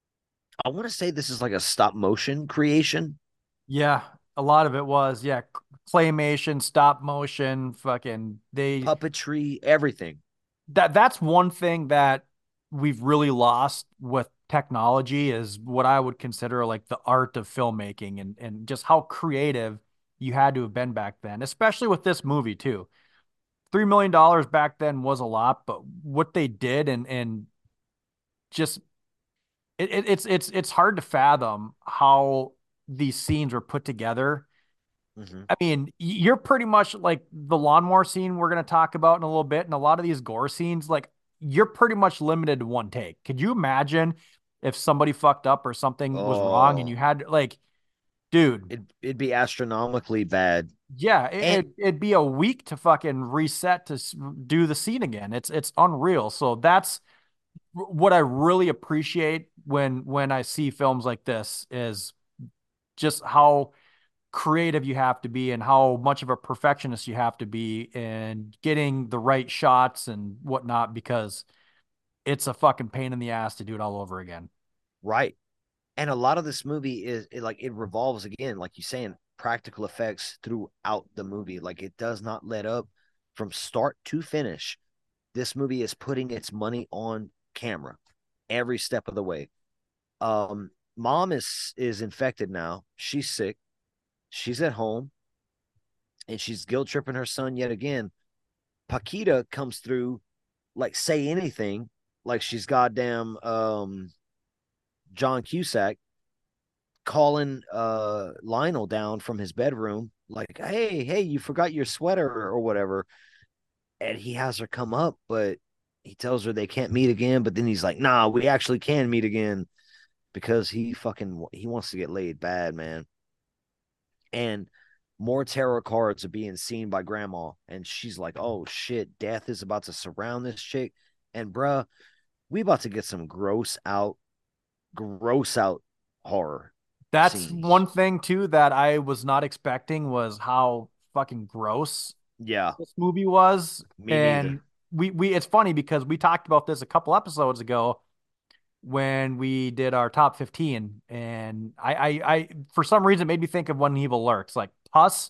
I want to say this is like a stop motion creation. yeah, a lot of it was, yeah, claymation, stop motion, fucking they Puppetry, everything. that that's one thing that we've really lost with technology is what I would consider like the art of filmmaking and and just how creative you had to have been back then, especially with this movie too. Three million dollars back then was a lot, but what they did and and just it, it, it's it's it's hard to fathom how these scenes were put together Mhm. I mean, you're pretty much like the lawnmower scene we're going to talk about in a little bit, and a lot of these gore scenes, like you're pretty much limited to one take. Could you imagine if somebody fucked up or something was wrong and you Oh, had like, dude, it it'd be astronomically bad. yeah, it, And it, it'd be a week to fucking reset to s- do the scene again. It's it's unreal. So that's what I really appreciate when when I see films like this is just how creative you have to be and how much of a perfectionist you have to be in getting the right shots and whatnot because it's a fucking pain in the ass to do it all over again. right. And a lot of this movie is it, like it revolves again, like you saying, practical effects throughout the movie. Like it does not let up from start to finish. This movie is putting its money on camera every step of the way. Um, mom is is infected now. She's sick. She's at home, and she's guilt tripping her son yet again. Paquita comes through, like say anything, like she's goddamn um John Cusack calling uh Lionel down from his bedroom, like, hey, hey, you forgot your sweater or whatever. And he has her come up, but he tells her they can't meet again. But then he's like, nah, we actually can meet again because he fucking he wants to get laid bad, man. And more tarot cards are being seen by grandma, and she's like, oh shit, death is about to surround this chick. And bruh, we about to get some gross out, gross out horror That's scenes. one thing too that I was not expecting was how fucking gross Yeah, this movie was. me neither. And we we it's funny because we talked about this a couple episodes ago when we did our top fifteen. And I I, I for some reason it made me think of When Evil Lurks, like pus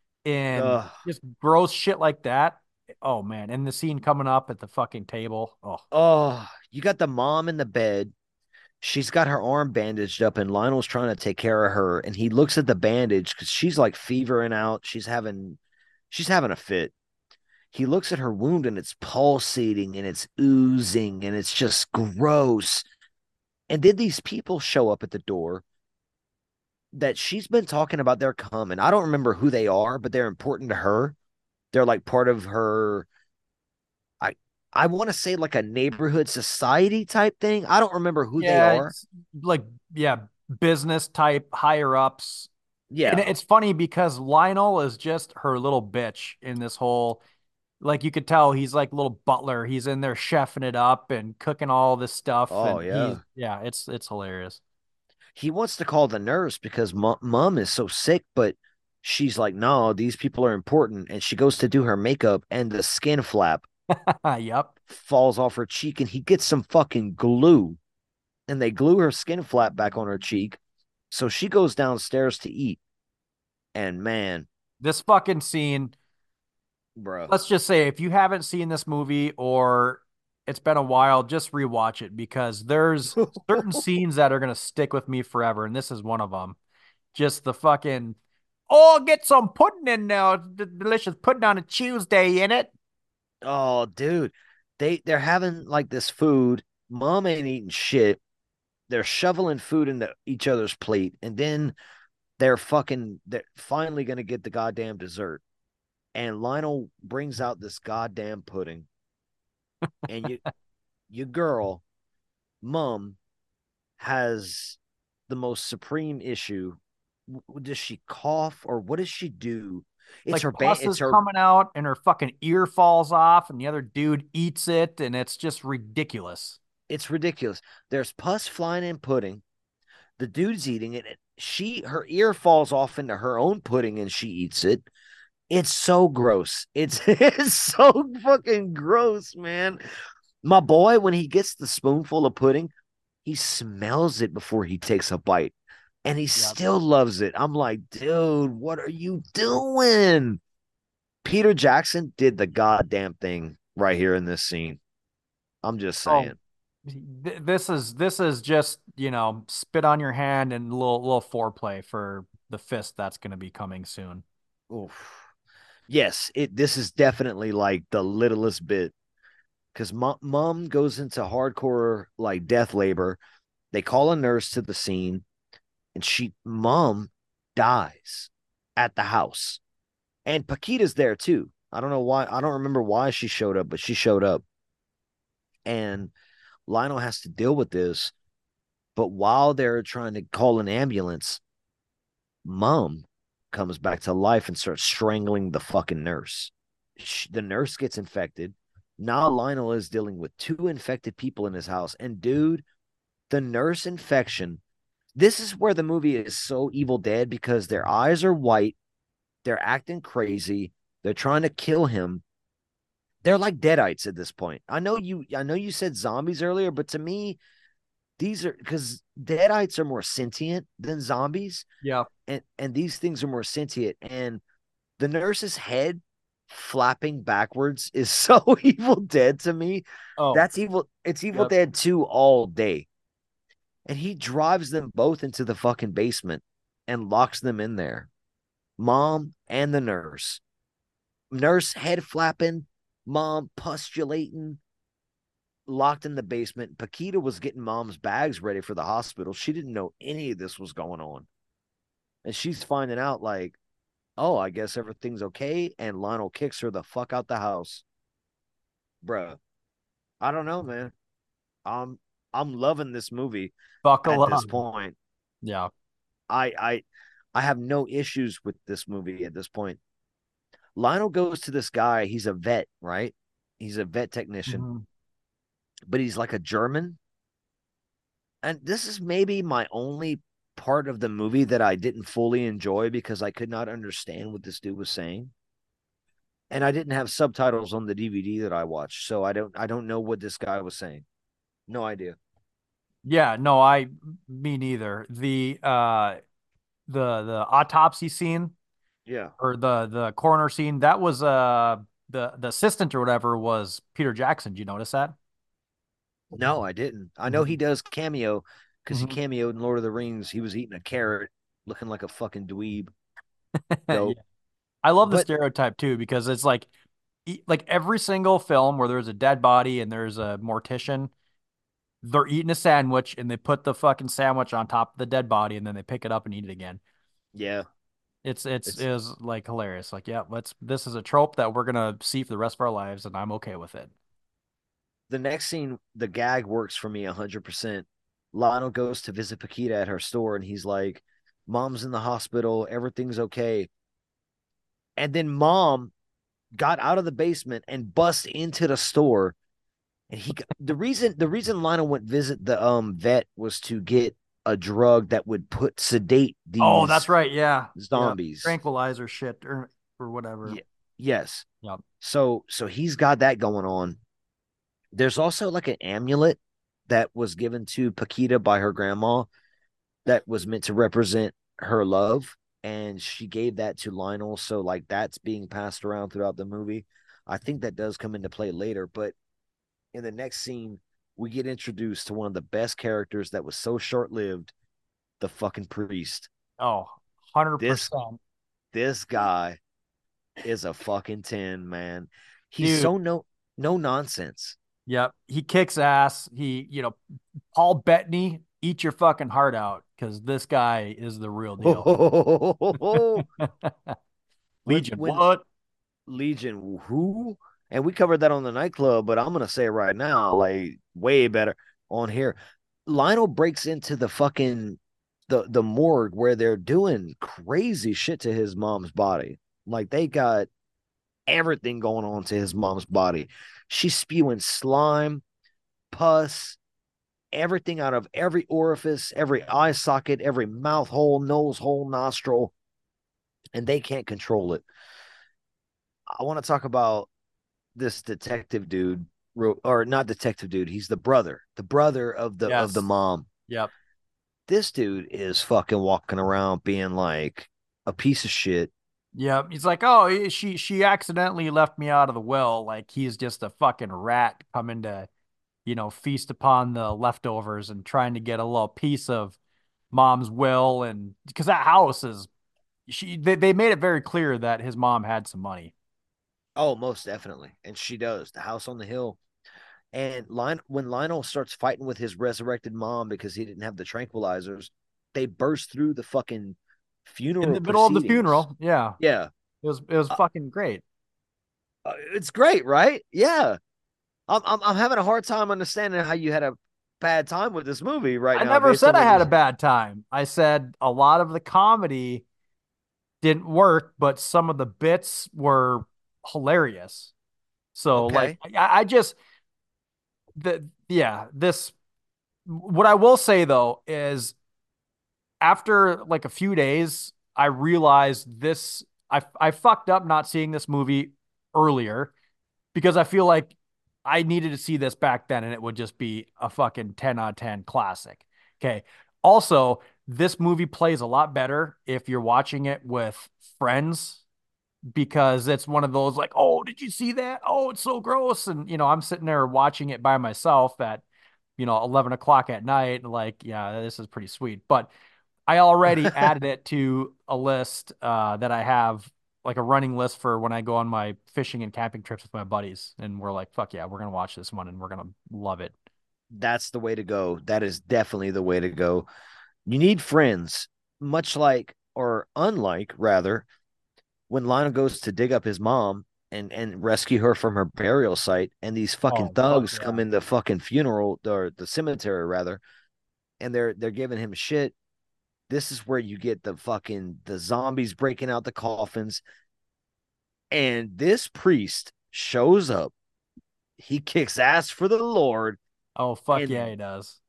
and Ugh. just gross shit like that. Oh man, and the scene coming up at the fucking table. Oh, Oh, you got the mom in the bed. She's got her arm bandaged up, and Lionel's trying to take care of her. And he looks at the bandage because she's like fevering out. She's having, she's having a fit. He looks at her wound, and it's pulsating and it's oozing and it's just gross. And then these people show up at the door that she's been talking about. They're coming. I don't remember who they are, but they're important to her. They're like part of her. I I want to say like a neighborhood society type thing. I don't remember who they yeah, are. it's like yeah, business type higher ups. And Yeah. it's funny because Lionel is just her little bitch in this whole, like you could tell he's like little butler. He's in there chefing it up and cooking all this stuff. Oh And he's, yeah. yeah, it's, it's hilarious. He wants to call the nurse because mo- mom is so sick, but she's like, no, these people are important. And she goes to do her makeup, and the skin flap Yep. falls off her cheek, and he gets some fucking glue, and they glue her skin flap back on her cheek. So she goes downstairs to eat. And man, This fucking scene, bro, let's just say if you haven't seen this movie or it's been a while, just rewatch it because there's certain scenes that are going to stick with me forever. And this is one of them. Just the fucking, oh, get some pudding in there. D- delicious pudding on a Tuesday in it. oh dude, they they're having like this food. Mom ain't eating shit. They're shoveling food into each other's plate, and then they're fucking they're finally gonna get the goddamn dessert. And Lionel brings out this goddamn pudding. And you your girl, mom, has the most supreme issue. Does she cough or what does she do? It's Like her band. pus It's is her. coming out and her fucking ear falls off and the other dude eats it and it's just ridiculous. It's ridiculous. There's pus flying in pudding. The dude's eating it. She her ear falls off into her own pudding and she eats it. It's so gross. It's it's so fucking gross, man. My boy, when he gets the spoonful of pudding, he smells it before he takes a bite. And he Yeah. still loves it. I'm like, dude, what are you doing? Peter Jackson did the goddamn thing right here in this scene. I'm just Oh, saying. th- this is this is just, you know, spit on your hand and a little little foreplay for the fist that's going to be coming soon. Oof. Yes, it this is definitely like the littlest bit because mom, mom goes into hardcore like death labor. They call a nurse to the scene, and she mom dies at the house. And Paquita's there too. I don't know why. I don't remember why she showed up, but she showed up. And Lionel has to deal with this. But while they're trying to call an ambulance, Mom comes back to life and starts strangling the fucking nurse. She, the nurse gets infected. Now Lionel is dealing with two infected people in his house. And dude, the nurse infection, this is where the movie is so Evil Dead because their eyes are white. They're acting crazy. They're trying to kill him. They're like deadites at this point. I know you I know you said zombies earlier, but to me, these are because deadites are more sentient than zombies. Yeah. And and these things are more sentient. And the nurse's head flapping backwards is so Evil Dead to me. Oh, That's evil. It's Evil Yep. Dead two all day. And he drives them both into the fucking basement and locks them in there. Mom and the nurse. Nurse head flapping, mom postulating, locked in the basement. Paquita was getting mom's bags ready for the hospital. She didn't know any of this was going on. And she's finding out like, oh, I guess everything's okay. And Lionel kicks her the fuck out the house. Bruh. I don't know, man. I'm I'm loving this movie buckle at this up. point. Yeah. I I I have no issues with this movie at this point. Lionel goes to this guy. He's a vet, right? He's a vet technician, Mhm. but he's like a German. And this is maybe my only part of the movie that I didn't fully enjoy because I could not understand what this dude was saying. And I didn't have subtitles on the D V D that I watched, so I don't I don't know what this guy was saying. No idea. Yeah, no, I me neither. The uh the the autopsy scene Yeah. or the the coroner scene, that was uh the the assistant or whatever was Peter Jackson. Did you notice that? No, I didn't. I know he Mhm. does cameo because he Mhm. cameoed in Lord of the Rings. He was eating a carrot, looking like a fucking dweeb. Yeah. Dope. I love the But stereotype too because it's like e- like every single film where there's a dead body and there's a mortician, they're eating a sandwich and they put the fucking sandwich on top of the dead body and then they pick it up and eat it again. yeah, It's it's it's is like hilarious. Like, yeah, let's this is a trope that we're gonna see for the rest of our lives, and I'm okay with it. the next scene. The gag works for me a hundred percent. Lionel goes to visit Paquita at her store, and he's like, "Mom's in the hospital. Everything's okay." And then Mom got out of the basement and bust into the store. And he the reason the reason Lionel went visit the um vet was to get a drug that would put sedate Oh, that's these right. Yeah. Yeah. zombies. Tranquilizer shit or or whatever. Yeah, yes. Yep. So so he's got that going on. There's also like an amulet that was given to Paquita by her grandma that was meant to represent her love. And she gave that to Lionel. So, like, that's being passed around throughout the movie. I think that does come into play later. But in the next scene, we get introduced to one of the best characters that was so short lived, the fucking priest. Oh, one hundred This percent. this guy is a fucking ten, man. He's Dude. so no no nonsense. Yep. He kicks ass. He, you know, Paul Bettany, eat your fucking heart out because this guy is the real deal. when Legion, when what? Legion who? And we covered that on the nightclub, but I'm gonna say it right now, like way better on here. Lionel breaks into the fucking the the morgue where they're doing crazy shit to his mom's body. Like they got everything going on to his mom's body. She's spewing slime, pus, everything out of every orifice, every eye socket, every mouth hole, nose hole, nostril, and they can't control it. I want to talk about this detective dude, or not detective dude. He's the brother, the brother of the of the Yes. mom. Yep. This dude is fucking walking around being like a piece of shit. Yep. He's like, oh, she she accidentally left me out of the will. Like he's just a fucking rat coming to, you know, feast upon the leftovers and trying to get a little piece of mom's will. And because that house is, she they, they made it very clear that his mom had some money. Oh, most definitely, and she does. The house on the hill. And Lion, when Lionel starts fighting with his resurrected mom because he didn't have the tranquilizers, they burst through the fucking funeral In the middle of the proceedings. funeral. Yeah. Yeah. It was it was Uh, fucking great. uh, it's great, right? Yeah. I'm, I'm I'm having a hard time understanding how you had a bad time with this movie right I now, never based on said I what had you're. a bad time. I said a lot of the comedy didn't work, but some of the bits were hilarious. So like Okay. I, I just the yeah, this what I will say though is after like a few days, I realized this I I fucked up not seeing this movie earlier because I feel like I needed to see this back then and it would just be a fucking ten out of ten classic. Okay. Also, this movie plays a lot better if you're watching it with friends because it's one of those like, oh, did you see that? Oh, it's so gross. And, you know, I'm sitting there watching it by myself at, you know, eleven o'clock at night. And like, yeah, this is pretty sweet. But I already added it to a list uh, that I have, like a running list for when I go on my fishing and camping trips with my buddies. And we're like, fuck yeah, we're going to watch this one and we're going to love it. That's the way to go. That is definitely the way to go. You need friends, much like, or unlike, rather, when Lionel goes to dig up his mom and and rescue her from her burial site, and these fucking Oh, fuck thugs come yeah. in the fucking funeral or the cemetery rather, and they're they're giving him shit. This is where you get the fucking the zombies breaking out the coffins, and this priest shows up. He kicks ass for the Lord, Oh, fuck yeah, and he does.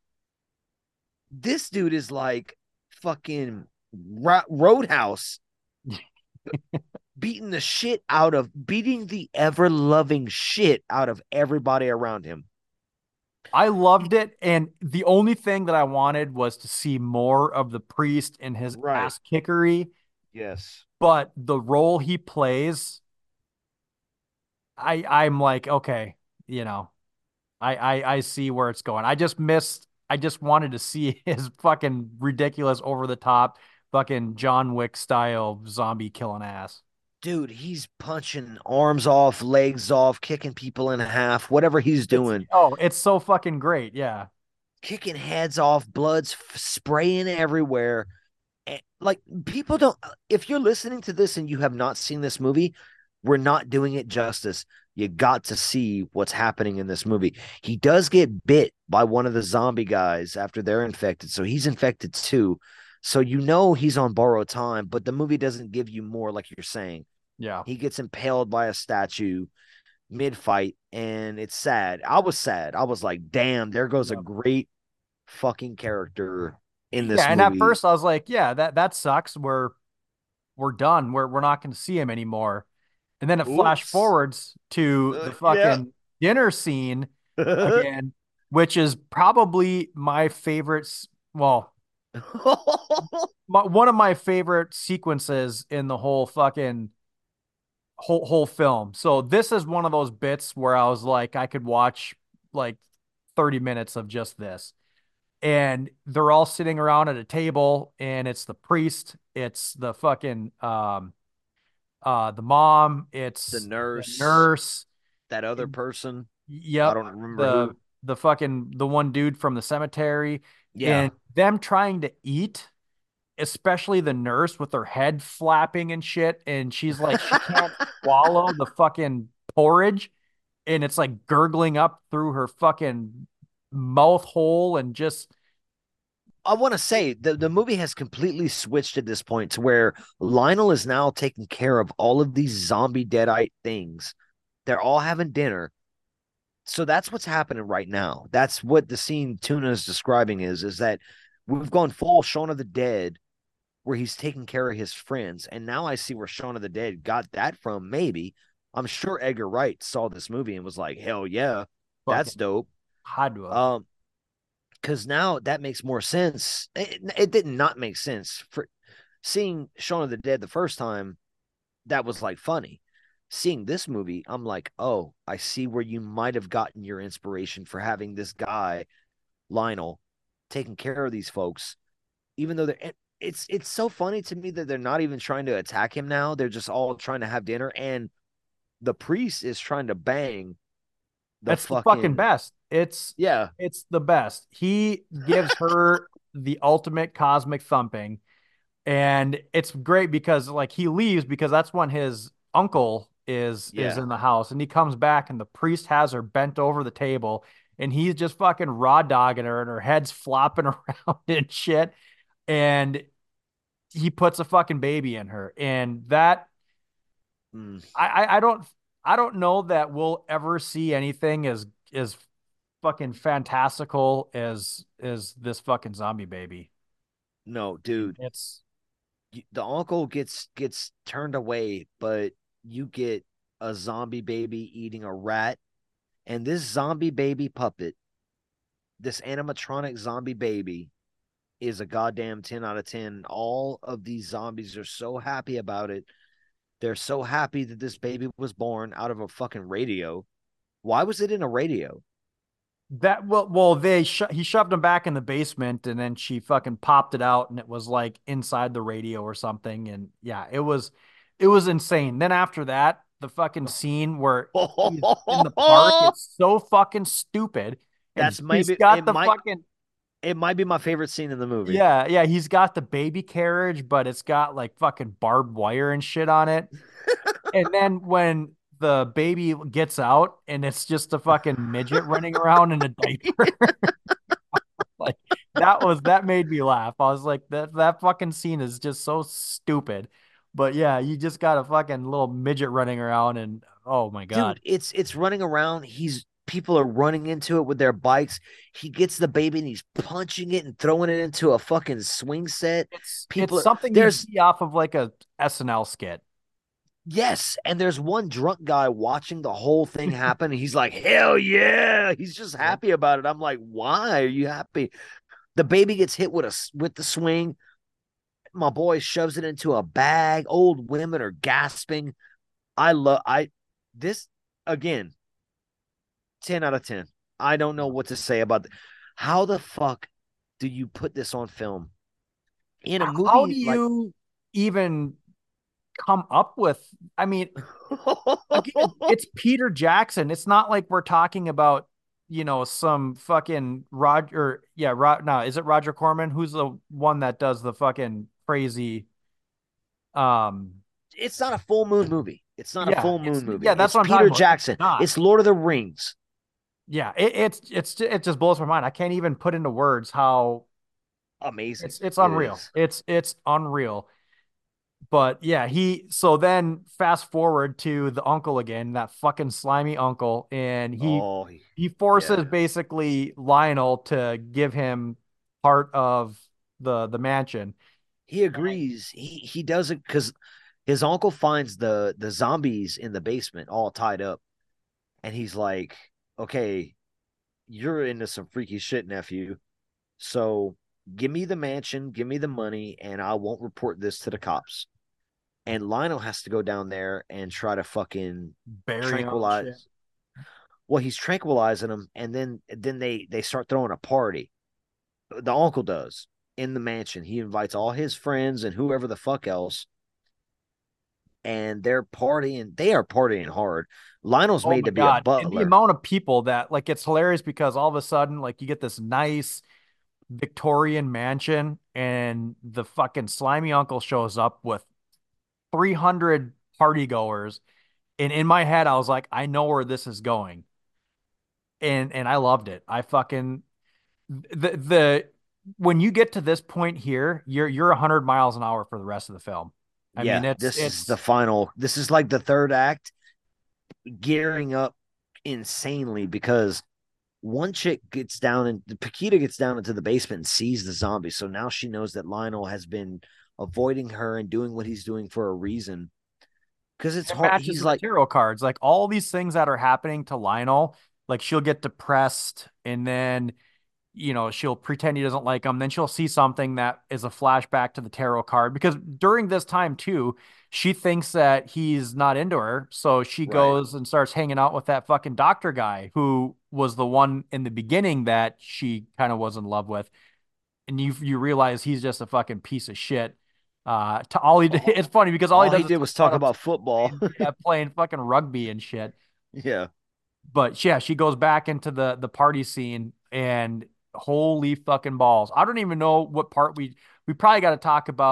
this dude is like fucking Ro- Roadhouse beating the shit out of beating the ever loving shit out of everybody around him. I loved it. And the only thing that I wanted was to see more of the priest and his Right. ass kickery. Yes. But the role he plays, I I'm like, okay, you know, I I I see where it's going. I just missed. I just wanted to see his fucking ridiculous, over the top, fucking John Wick style zombie killing ass. Dude, he's punching arms off, legs off, kicking people in half, whatever he's It's doing, oh, it's so fucking great. Yeah. kicking heads off, blood's f- spraying everywhere. And, like, people don't, if you're listening to this and you have not seen this movie, we're not doing it justice. You got to see what's happening in this movie. He does get bit by one of the zombie guys after they're infected. So he's infected too. So you know he's on borrowed time, but the movie doesn't give you more, like you're saying. Yeah. He gets impaled by a statue mid fight, and it's sad. I was sad. I was like, damn, there goes a Yep. great fucking character in Yeah, this and at movie. first I was like, yeah, that that sucks. We're we're done. We're we're not going to see him anymore. And then it flash Oops. forwards to Uh, the yeah. fucking dinner scene again, which is probably my favorite. s- Well, my, one of my favorite sequences in the whole fucking whole whole film. So this is one of those bits where I was like, I could watch like thirty minutes of just this. And they're all sitting around at a table, and it's the priest, it's the fucking um uh the mom, The it's the nurse, nurse. that other person, I Yep. don't remember The who. the fucking the one dude from the cemetery Yeah. and them trying to eat, especially the nurse with her head flapping and shit. And she's like, she can't swallow the fucking porridge, and it's like gurgling up through her fucking mouth hole and just I want to say the, the movie has completely switched at this point to where Lionel is now taking care of all of these zombie deadite things. They're all having dinner. So that's what's happening right now. That's what the scene Tuna is describing is, is that we've gone full Shaun of the Dead where he's taking care of his friends. And now I see where Shaun of the Dead got that from. Maybe. I'm sure Edgar Wright saw this movie and was like, hell yeah, that's fucking dope. had to have. Um, because now that makes more sense. It, it did not make sense for seeing Shaun of the Dead the first time. That was like funny. Seeing this movie, I'm like, oh, I see where you might have gotten your inspiration for having this guy, Lionel, taking care of these folks, even though they're. It's it's so funny to me that they're not even trying to attack him now. They're just all trying to have dinner, and the priest is trying to bang the That's the fucking, fucking best. It's yeah. it's the best. He gives her the ultimate cosmic thumping. And it's great because like he leaves because that's when his uncle is is Yeah. in the house, and he comes back and the priest has her bent over the table and he's just fucking raw dogging her and her head's flopping around and shit. And he puts a fucking baby in her. And that Mm. I I, I don't I don't know that we'll ever see anything as as fucking fantastical as as this fucking zombie baby. No, dude. It's You- The uncle gets gets turned away, but you get a zombie baby eating a rat, and this zombie baby puppet, this animatronic zombie baby, is a goddamn ten out of ten. All of these zombies are so happy about it. They're so happy that this baby was born out of a fucking radio. Why was it in a radio? that well, well, they sho he shoved him back in the basement, and then she fucking popped it out, and it was like inside the radio or something. And yeah, it was, it was insane. Then after that, the fucking scene where he's in the park, it's so fucking stupid, and That's he's maybe got it the might fucking it might be my favorite scene in the movie. yeah, yeah, he's got the baby carriage, but it's got like fucking barbed wire and shit on it. And then when the baby gets out and it's just a fucking midget running around in a diaper. Like that was that made me laugh. I was like, that that fucking scene is just so stupid. But yeah, you just got a fucking little midget running around and oh my God. Dude, it's it's running around. He's people are running into it with their bikes. He gets the baby and he's punching it and throwing it into a fucking swing set. It's People it's are, something you there's see off of like a S N L skit. yes, and there's one drunk guy watching the whole thing happen. And he's like, hell yeah. He's just happy about it. I'm like, why are you happy? The baby gets hit with a with the swing. My boy shoves it into a bag. Old women are gasping. I love I this again. ten out of ten. I don't know what to say about it. How the fuck do you put this on film? In a movie How do like you even come up with? I mean, again, it's Peter Jackson. It's not like we're talking about, you know, some fucking Roger. Yeah, Ro, no, is it Roger Corman? Who's the one that does the fucking crazy? Um, it's not a full moon movie. It's not a yeah, full it's moon movie. yeah, that's it's what I'm Peter talking about. Jackson. It's not. It's Lord of the Rings. Yeah, it, it's it's it just blows my mind. I can't even put into words how Amazing. it's it's It unreal. is. It's it's unreal. But yeah, he so then fast forward to the uncle again, that fucking slimy uncle, and he Oh, he forces yeah. basically Lionel to give him part of the the mansion. He agrees. He he does it because his uncle finds the the zombies in the basement all tied up, and he's like, "Okay, you're into some freaky shit, nephew. So give me the mansion, give me the money, and I won't report this to the cops." And Lionel has to go down there and try to fucking Bury him and shit. tranquilize. Well, he's tranquilizing them, and then then they they start throwing a party. The uncle does in the mansion. He invites all his friends and whoever the fuck else, and they're partying. They are partying hard. Lionel's Oh made my to be a God. And the butler. amount of people that like it's hilarious because all of a sudden, like you get this nice Victorian mansion and the fucking slimy uncle shows up with three hundred party goers. And in my head, I was like, I know where this is going. And and I loved it. I fucking the the when you get to this point here, you're you're a hundred miles an hour for the rest of the film. I Yeah, mean, it's this is the it's final. This is like the third act, gearing up insanely because one chick gets down and Paquita gets down into the basement and sees the zombie. So now she knows that Lionel has been avoiding her and doing what he's doing for a reason. Because it's it hard. matches He's with like, the tarot cards. Like all these things that are happening to Lionel, like she'll get depressed and then you know, she'll pretend he doesn't like him. Then she'll see something that is a flashback to the tarot card because during this time too, she thinks that he's not into her. So she right. goes and starts hanging out with that fucking doctor guy who was the one in the beginning that she kind of was in love with. And you, you realize he's just a fucking piece of shit. Uh, to all he did, it's funny because all, all he does he is did was talk about football. playing, yeah, playing fucking rugby and shit. Yeah. But yeah, she goes back into the the party scene and holy fucking balls. I don't even know what part we we probably got to talk about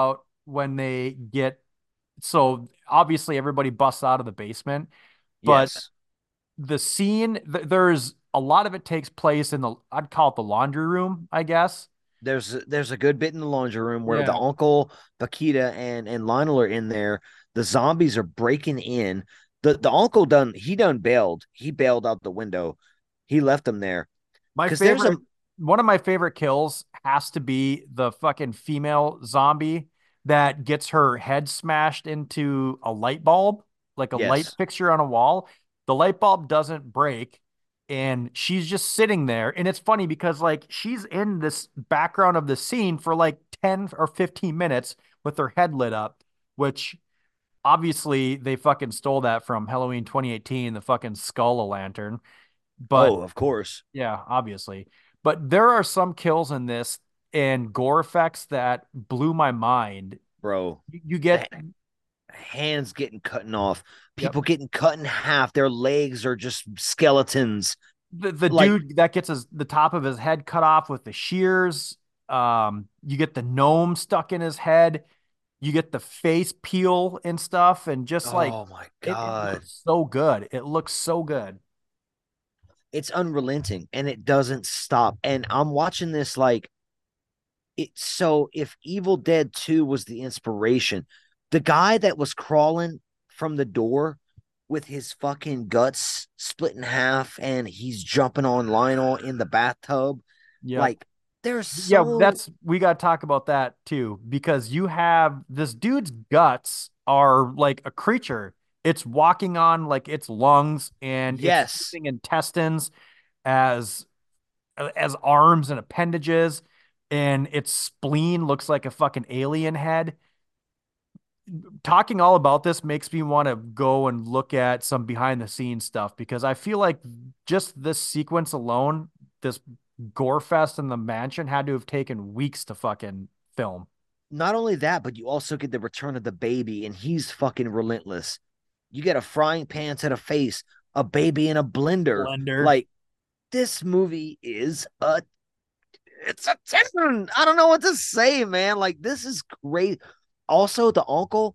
when they get so obviously everybody busts out of the basement, but Yes. the scene th- there's a lot of it takes place in the I'd call it the laundry room, I guess. There's there's a good bit in the laundry room where the Yeah. uncle, Paquita, and and Lionel are in there. The zombies are breaking in. The the uncle done he done bailed. He bailed out the window. He left them there My because there's a favorite, one of my favorite kills has to be the fucking female zombie that gets her head smashed into a light bulb, like a light yes. fixture on a wall. The light bulb doesn't break, and she's just sitting there. And it's funny because like she's in this background of the scene for like ten or fifteen minutes with her head lit up, which obviously they fucking stole that from Halloween twenty eighteen, the fucking skull a lantern. But Oh, of course, yeah, obviously. But there are some kills in this and gore effects that blew my mind. bro. You you The get, hands getting cutting off, yep, people getting cut in half. Their legs are just skeletons. the the Like, dude that gets his the top of his head cut off with the shears. Um, you get the gnome stuck in his head. You get the face peel and stuff, and just like oh my it, it God. looks so good. It looks so good. It's unrelenting and it doesn't stop. And I'm watching this like it. So if Evil Dead two was the inspiration, the guy that was crawling from the door with his fucking guts split in half and he's jumping on Lionel in the bathtub, Yep. like there's Yeah, so that's we got to talk about that too because you have this dude's guts are like a creature. It's walking on like its lungs and it's yes. using intestines as as arms and appendages, and its spleen looks like a fucking alien head. Talking all about this makes me want to go and look at some behind the scenes stuff because I feel like just this sequence alone, this gore fest in the mansion had to have taken weeks to fucking film. Not only that, but you also get the return of the baby, and he's fucking relentless. You get a frying pan to the face, a baby in a blender. Blender. Like this movie is a it's a ten. I don't know what to say, man. Like this is great. Also, the uncle,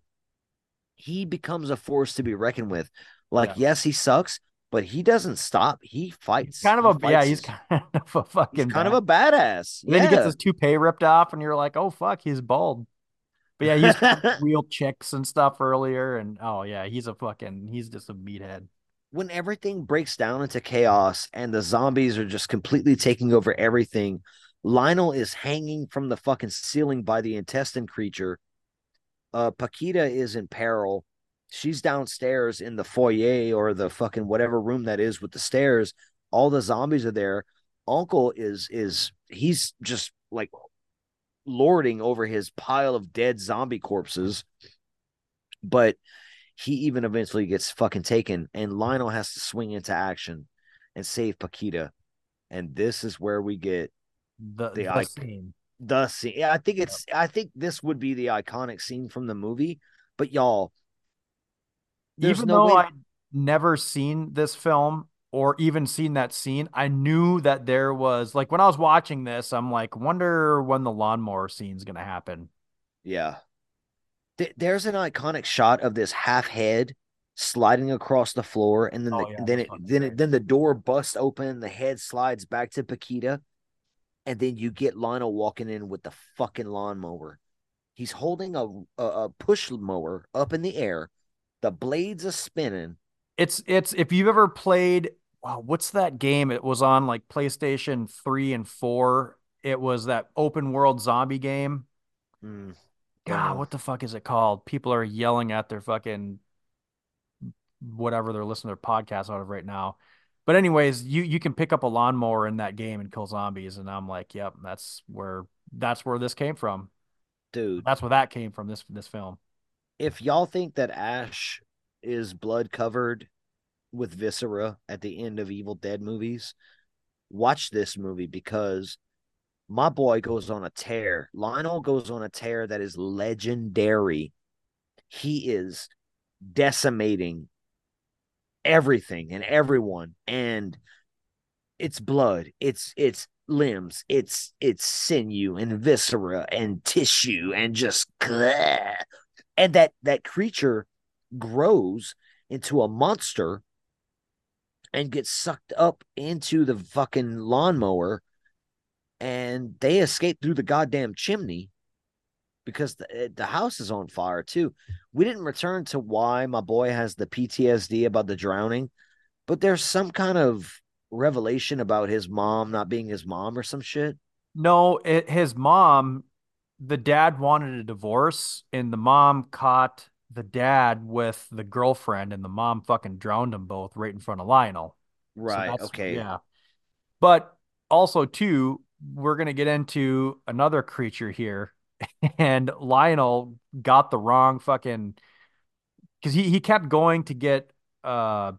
he becomes a force to be reckoned with. Like, Yeah. yes, he sucks, but he doesn't stop. He fights. Kind of he a fights yeah, he's his- kind of a he's fucking kind bad. of a badass. And then he gets Yeah. his toupee ripped off, and you're like, oh fuck, he's bald. But yeah, he's real chicks and stuff earlier, and oh yeah, he's a fucking he's just a meathead. When everything breaks down into chaos and the zombies are just completely taking over everything, Lionel is hanging from the fucking ceiling by the intestine creature. Uh, Paquita is in peril. She's downstairs in the foyer or the fucking whatever room that is with the stairs. All the zombies are there. Uncle is is he's just like lording over his pile of dead zombie corpses. But he even eventually gets fucking taken, and Lionel has to swing into action and save Paquita. And this is where we get The the, the I- scene. the scene. Yeah, I think it's I think this would be the iconic scene from the movie. But y'all, there's Even no though way. I'd never seen this film or even seen that scene, I knew that there was like when I was watching this, I'm like, wonder when the lawnmower scene's gonna happen. Yeah. Th- there's an iconic shot of this half head sliding across the floor, and then Oh, the, yeah, then that's it fucking then great. it then the door busts open, the head slides back to Paquita, and then you get Lionel walking in with the fucking lawnmower. He's holding a, a a push mower up in the air. The blades are spinning. It's it's if you've ever played, wow, what's that game? It was on like PlayStation three and four. It was that open world zombie game. Mm, don't God, know. what the fuck is it called? People are yelling at their fucking whatever they're listening to their podcast out of right now. But anyways, you you can pick up a lawnmower in that game and kill zombies, and I'm like, yep, that's where that's where this came from. Dude, That's where that came from. This this film. if y'all think that Ash is blood covered with viscera at the end of Evil Dead movies, watch this movie because my boy goes on a tear. Lionel goes on a tear that is legendary. He is decimating everything and everyone, and it's blood. It's it's limbs. It's it's sinew and viscera and tissue and just bleh. And that that creature grows into a monster and gets sucked up into the fucking lawnmower, and they escape through the goddamn chimney because the, the house is on fire too. We didn't return to why my boy has the P T S D about the drowning, but there's some kind of revelation about his mom not being his mom or some shit. No, it, his mom, the dad wanted a divorce, and the mom caught the dad with the girlfriend, and the mom fucking drowned them both right in front of Lionel. So Right. that's, Okay. yeah. But also, too, we're going to get into another creature here. And Lionel got the wrong fucking, because he, he kept going to get uh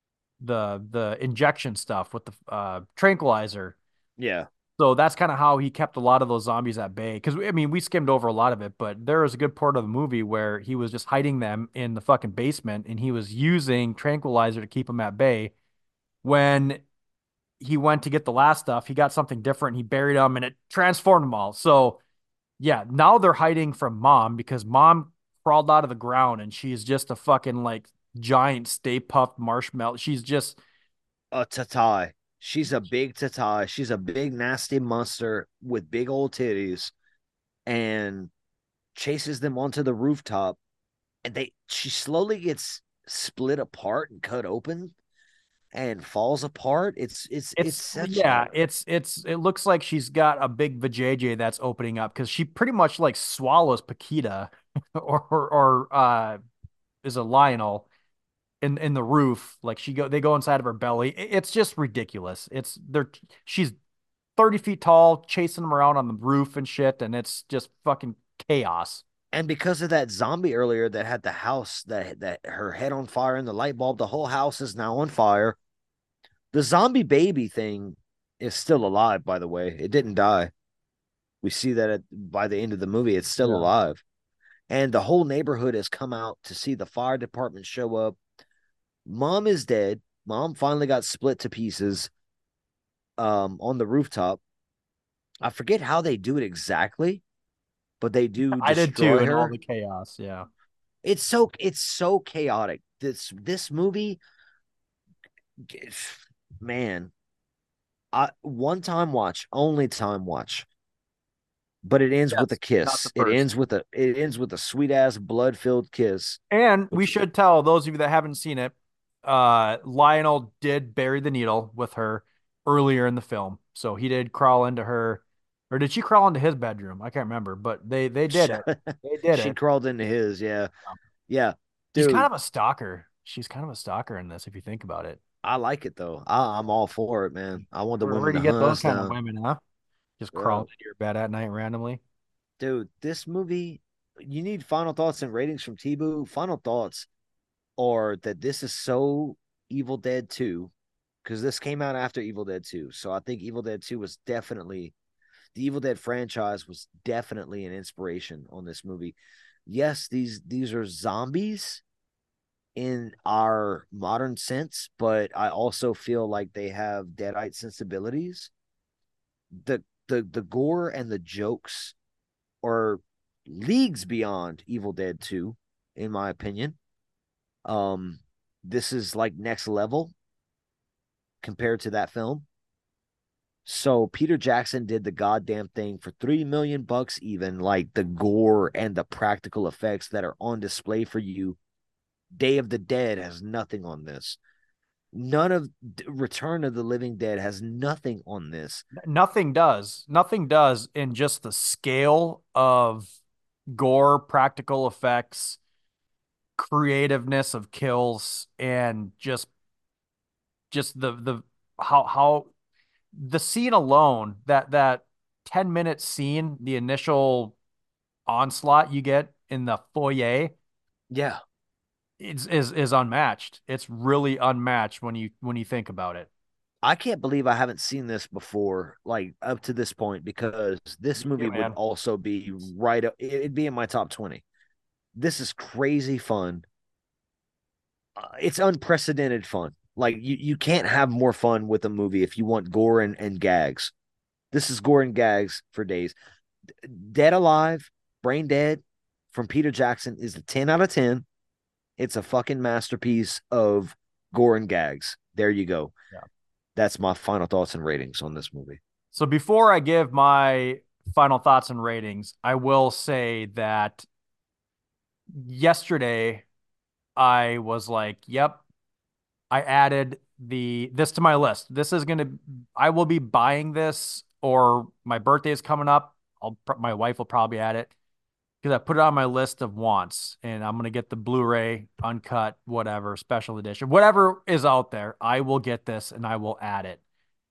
the the injection stuff with the uh tranquilizer. Yeah. So that's kind of how he kept a lot of those zombies at bay. Because I mean, we skimmed over a lot of it, but there was a good part of the movie where he was just hiding them in the fucking basement, and he was using tranquilizer to keep them at bay. When he went to get the last stuff, he got something different. He buried them, and it transformed them all. So yeah, now they're hiding from mom because mom crawled out of the ground, and she's just a fucking like giant Stay Puft marshmallow. She's just A tatai. She's a big tatai. She's a big nasty monster with big old titties, and chases them onto the rooftop. And they she slowly gets split apart and cut open and falls apart. It's it's it's, it's such yeah, a it's it's it looks like she's got a big vajayjay that's opening up because she pretty much like swallows Paquita or or, or uh is a Lionel in in the roof. Like she go they go inside of her belly. It's just ridiculous. It's they're she's thirty feet tall, chasing them around on the roof and shit, and it's just fucking chaos. and because of that zombie earlier that had the house that that her head on fire and the light bulb, the whole house is now on fire. The zombie baby thing is still alive, by the way. It didn't die. We see that at, by the end of the movie, it's still Yeah. alive. And the whole neighborhood has come out to see the fire department show up. Mom is dead. Mom finally got split to pieces um, on the rooftop. I forget how they do it exactly, but they do I did too, destroy in all her. the chaos. Yeah. It's so it's so chaotic. This this movie, man, I one time watch, only time watch. But it ends Yes, with a not kiss. the It first. ends with a it ends with a sweet ass blood filled kiss. And we Which should tell those of you that haven't seen it, uh, Lionel did bury the needle with her earlier in the film. So he did crawl into her, or did she crawl into his bedroom? I can't remember, but they they did it. They did she it. crawled into his, yeah. Yeah. She's kind Dude, of a stalker. She's kind of a stalker in this, if you think about it. I like it though. I, I'm all for it, man. I want the Where, women where do to you get hunt those us kind of down. women, huh? Just Yeah. crawling into your bed at night randomly. Dude, this movie, you need final thoughts and ratings from T-Boo. Final thoughts are that this is so Evil Dead two, because this came out after Evil Dead two. So I think Evil Dead two was definitely, the Evil Dead franchise was definitely an inspiration on this movie. Yes, these these are zombies in our modern sense, but I also feel like they have Deadite sensibilities. The the the gore and the jokes are leagues beyond Evil Dead two, in my opinion. Um, this is like next level compared to that film. So Peter Jackson did the goddamn thing for three million bucks, even like the gore and the practical effects that are on display for you. Day of the Dead has nothing on this. None of Return of the Living Dead has nothing on this. Nothing does. Nothing does in just the scale of gore, practical effects, creativeness of kills, and just just the the how how the scene alone, that that ten minute scene, the initial onslaught you get in the foyer, Yeah. is is is unmatched. It's really unmatched when you when you think about it. I can't believe I haven't seen this before, like up to this point, because this Me movie too, would man. also be right up, it'd be in my top twenty. This is crazy fun. Uh, it's unprecedented fun. Like you, you can't have more fun with a movie if you want gore and, and gags. This is gore and gags for days. Dead Alive, Brain Dead from Peter Jackson is a ten out of ten. It's a fucking masterpiece of gore and gags. There you go. Yeah. That's my final thoughts and ratings on this movie. So before I give my final thoughts and ratings, I will say that yesterday I was like, yep, I added the this to my list. This is going to I will be buying this, or my birthday is coming up. I'll my wife will probably add it because I put it on my list of wants, and I'm going to get the Blu-ray, uncut, whatever, special edition, whatever is out there. I will get this and I will add it.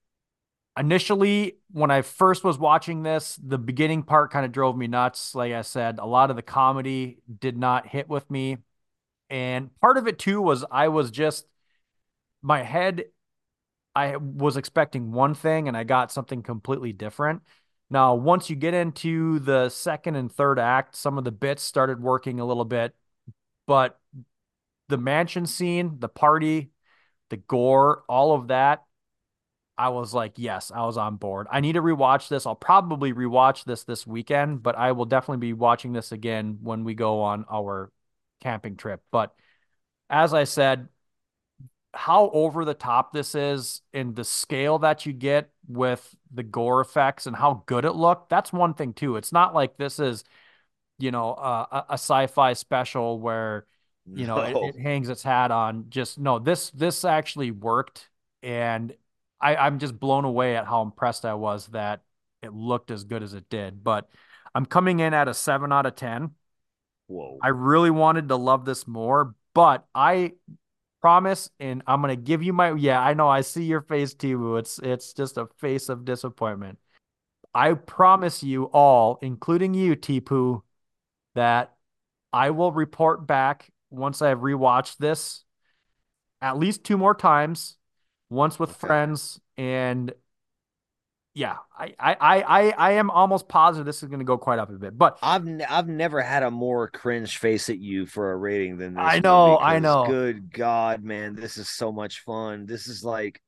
Initially, when I first was watching this, the beginning part kind of drove me nuts. Like I said, a lot of the comedy did not hit with me. And part of it too was I was just, my head, I was expecting one thing and I got something completely different. Now, once you get into the second and third act, some of the bits started working a little bit, but the mansion scene, the party, the gore, all of that, I was like, yes, I was on board. I need to rewatch this. I'll probably rewatch this this weekend, but I will definitely be watching this again when we go on our camping trip. But as I said, how over the top this is and the scale that you get with the gore effects and how good it looked, that's one thing too. It's not like this is, you know, uh, a, a sci-fi special where, you know, No. it, it hangs its hat on just, no, this, this actually worked. And I, I'm just blown away at how impressed I was that it looked as good as it did. But I'm coming in at a seven out of ten. Whoa. I really wanted to love this more, but I promise, and I'm gonna give you my, yeah, I know, I see your face, Tibu. It's it's just a face of disappointment. I promise you all, including you, Tipu, that I will report back once I've rewatched this at least two more times, once with Okay. friends, and yeah, I I I I am almost positive this is going to go quite up a bit. But I've n- I've never had a more cringe face at you for a rating than this I know, movie, I 'cause know. good God, man, this is so much fun. This is like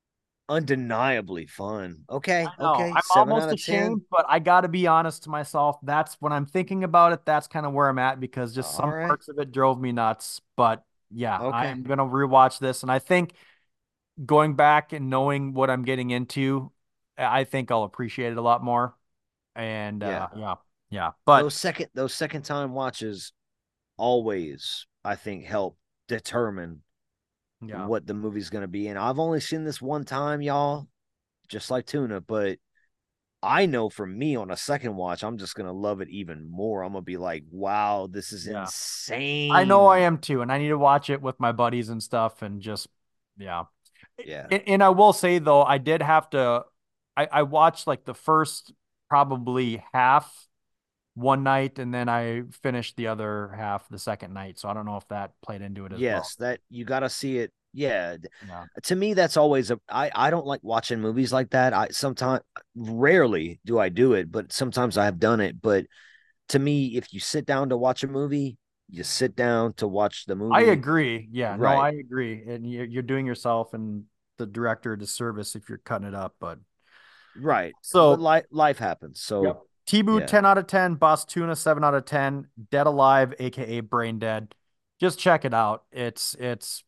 undeniably fun. Okay, I know. okay, I'm seven out almost of ten. ashamed, but I got to be honest to myself. That's when I'm thinking about it. That's kind of where I'm at because just All some right, parts of it drove me nuts. But yeah, I okay, am going to rewatch this. And I think going back and knowing what I'm getting into, I think I'll appreciate it a lot more. And yeah. uh, yeah, yeah. But Those second those second time watches always, I think, help determine yeah, what the movie's gonna be. And I've only seen this one time, y'all, just like Tuna, but I know for me on a second watch, I'm just gonna love it even more. I'm gonna be like, wow, this is yeah. insane. I know I am too. And I need to watch it with my buddies and stuff and just, yeah. Yeah. And, and I will say though, I did have to, I, I watched like the first probably half one night and then I finished the other half the second night. So I don't know if that played into it as well. Yes, that you gotta see it. Yeah. Yeah. To me, that's always a I, I don't like watching movies like that. I sometimes rarely do I do it, but sometimes I have done it. But to me, if you sit down to watch a movie, you sit down to watch the movie. I agree. Yeah, no, Right. I agree. And you're, you're doing yourself and the director a disservice if you're cutting it up. But Right. so, But life life happens. So yep. Tibu, yeah. ten out of ten. Boss Tuna, seven out of ten. Dead Alive, aka Brain Dead. Just check it out. It's, it's,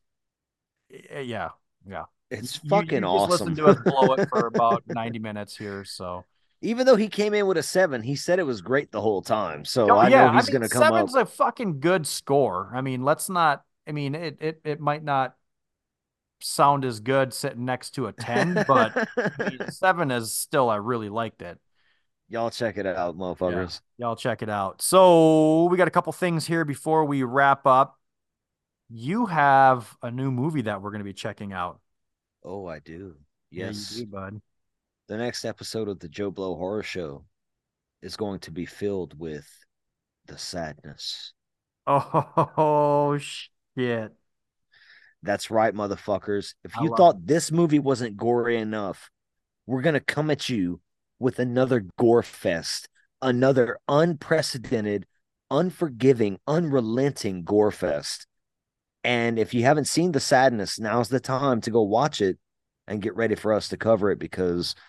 yeah, yeah. It's You, fucking you just awesome. listen to us blow it for about ninety minutes here. So, Even though he came in with a seven, he said it was great the whole time. So oh, I yeah, know he's I mean, gonna come up. seven's a fucking good score. I mean, let's not, I mean, it, it, it might not sound as good sitting next to a ten, but I mean, seven is still, I really liked it. Y'all check it out, motherfuckers. Yeah, y'all check it out. So we got a couple things here before we wrap up. You have a new movie that we're going to be checking out. Oh, I do. Yeah, Yes. you do, bud. The next episode of the Joe Blow Horror Show is going to be filled with the sadness. Oh, shit. That's right, motherfuckers. If I you love thought this movie wasn't gory enough, we're going to come at you with another gore fest, another unprecedented, unforgiving, unrelenting gore fest. And if you haven't seen The Sadness, now's the time to go watch it and get ready for us to cover it because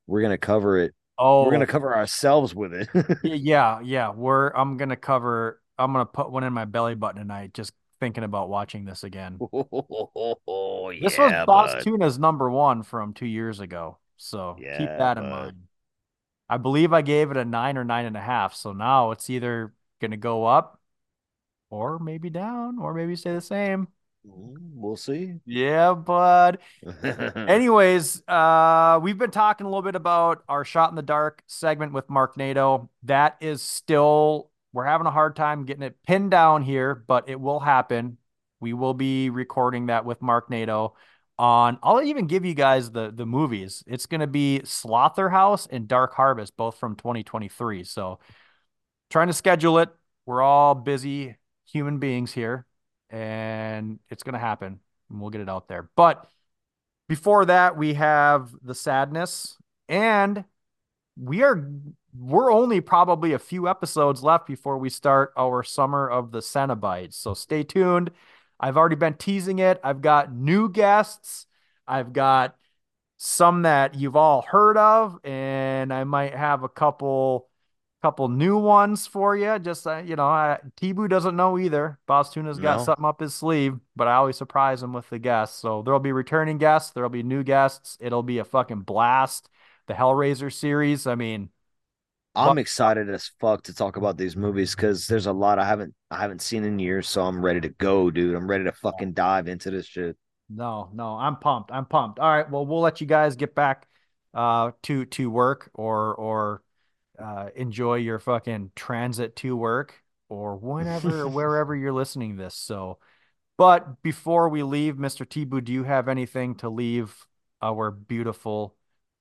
we're gonna cover it. Oh, We're gonna cover ourselves with it. y- yeah, yeah. We're I'm gonna cover. I'm gonna put one in my belly button tonight, just thinking about watching this again. Oh, This was yeah, Boss bud. Tuna's number one from two years ago, so keep Yeah, that in bud. mind. I believe I gave it a nine or nine and a half, so now it's either gonna go up or maybe down or maybe stay the same. Mm, We'll see. Yeah, bud. Anyways, uh, we've been talking a little bit about our shot in the dark segment with Mark Nato. That is still, we're having a hard time getting it pinned down here, but it will happen. We will be recording that with Mark Nato on, I'll even give you guys the the movies. It's going to be Slaughterhouse and Dark Harvest, both from twenty twenty-three. So trying to schedule it. We're all busy human beings here, and it's going to happen, and we'll get it out there. But before that, we have the sadness, and we are we're only probably a few episodes left before we start our summer of the Cenobites. So stay tuned. I've already been teasing it. I've got new guests. I've got some that you've all heard of, and I might have a couple couple new ones for you. Just uh, you know, I, Tibu doesn't know either. Boss Tuna's got No. something up his sleeve, but I always surprise him with the guests. So there'll be returning guests, there'll be new guests. It'll be a fucking blast. The Hellraiser series. I mean, but I'm excited as fuck to talk about these movies because there's a lot I haven't I haven't seen in years, so I'm ready to go, dude. I'm ready to fucking dive into this shit. no, no, I'm pumped. I'm pumped. All right, well, we'll let you guys get back uh to to work or or uh enjoy your fucking transit to work or whenever or wherever you're listening to this. So, but before we leave, mister Tibu, do you have anything to leave our beautiful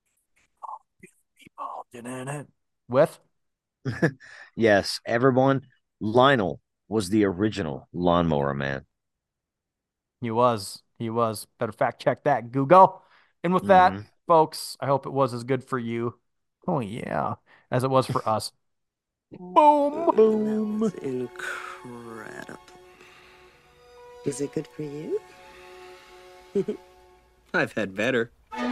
people in it with? Yes, everyone. Lionel was the original lawnmower man. He was. He was. Better fact check that, Google. And with that, Mhm. folks, I hope it was as good for you. Oh, yeah, as it was for us. Boom. Boom. Incredible. Is it good for you? I've had better.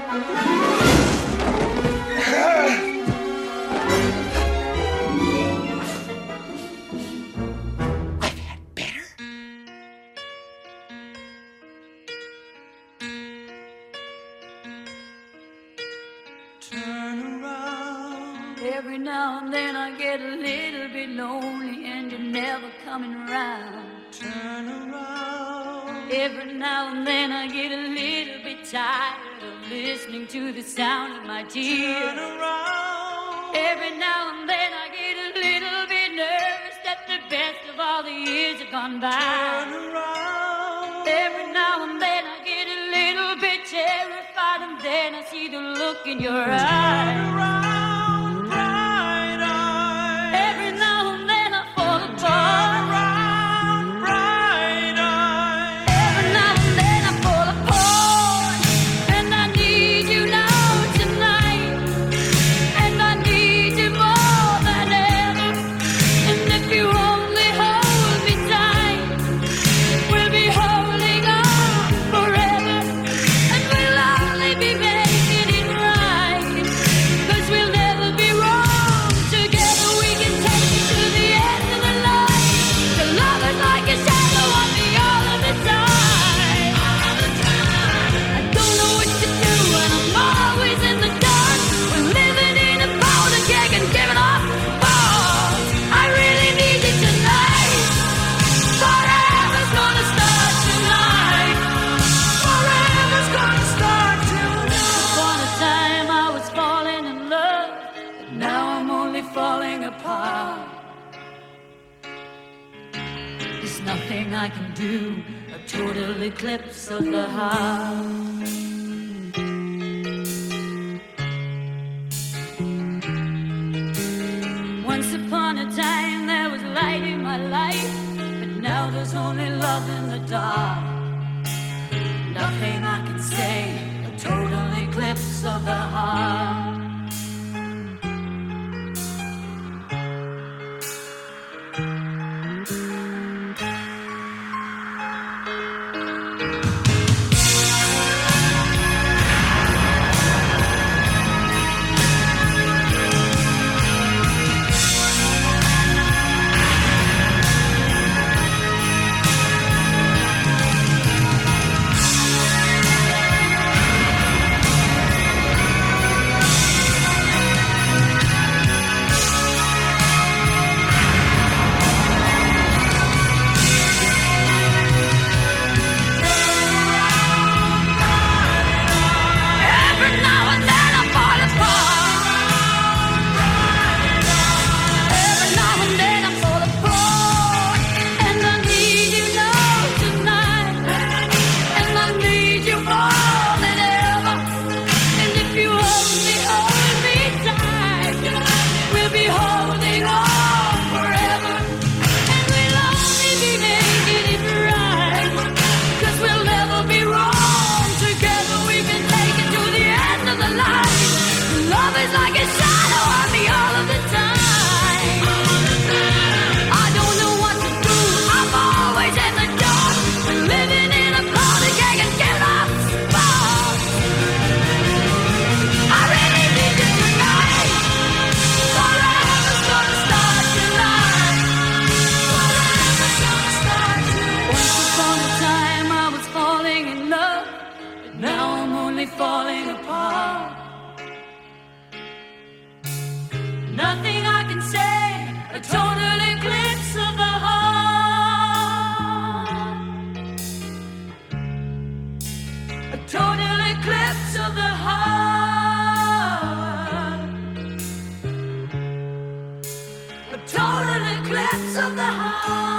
Every now and then I get a little bit lonely and you're never coming around. Turn around. Every now and then I get a little bit tired of listening to the sound of my tears. Turn around. Every now and then I get a little bit nervous that the best of all the years have gone by. Turn around. Every now and then I get a little bit terrified and then I see the look in your eyes. Turn around. Every now and then I fall apart. Around, bright eyes. Every now and then I fall apart. And I need you now tonight. And I need you more than ever. And if you only hold me tight, we'll be holding on forever. And we'll only be making it right. 'Cause we'll never be wrong. Together we can take it to the end of the line. To love is like a shadow on me all of the time. All the time. I don't know what to do and I'm always in the dark. We're living in a powder keg and giving off balls. I really need you tonight. Forever's gonna start tonight. Forever's gonna start tonight. Upon a time I was falling in love, but now I'm only falling apart. There's nothing I can do, a total eclipse of the heart. Once upon a time there was light in my life, but now there's only love in the dark. Nothing I can say, a total eclipse of the heart. total eclipse of the heart.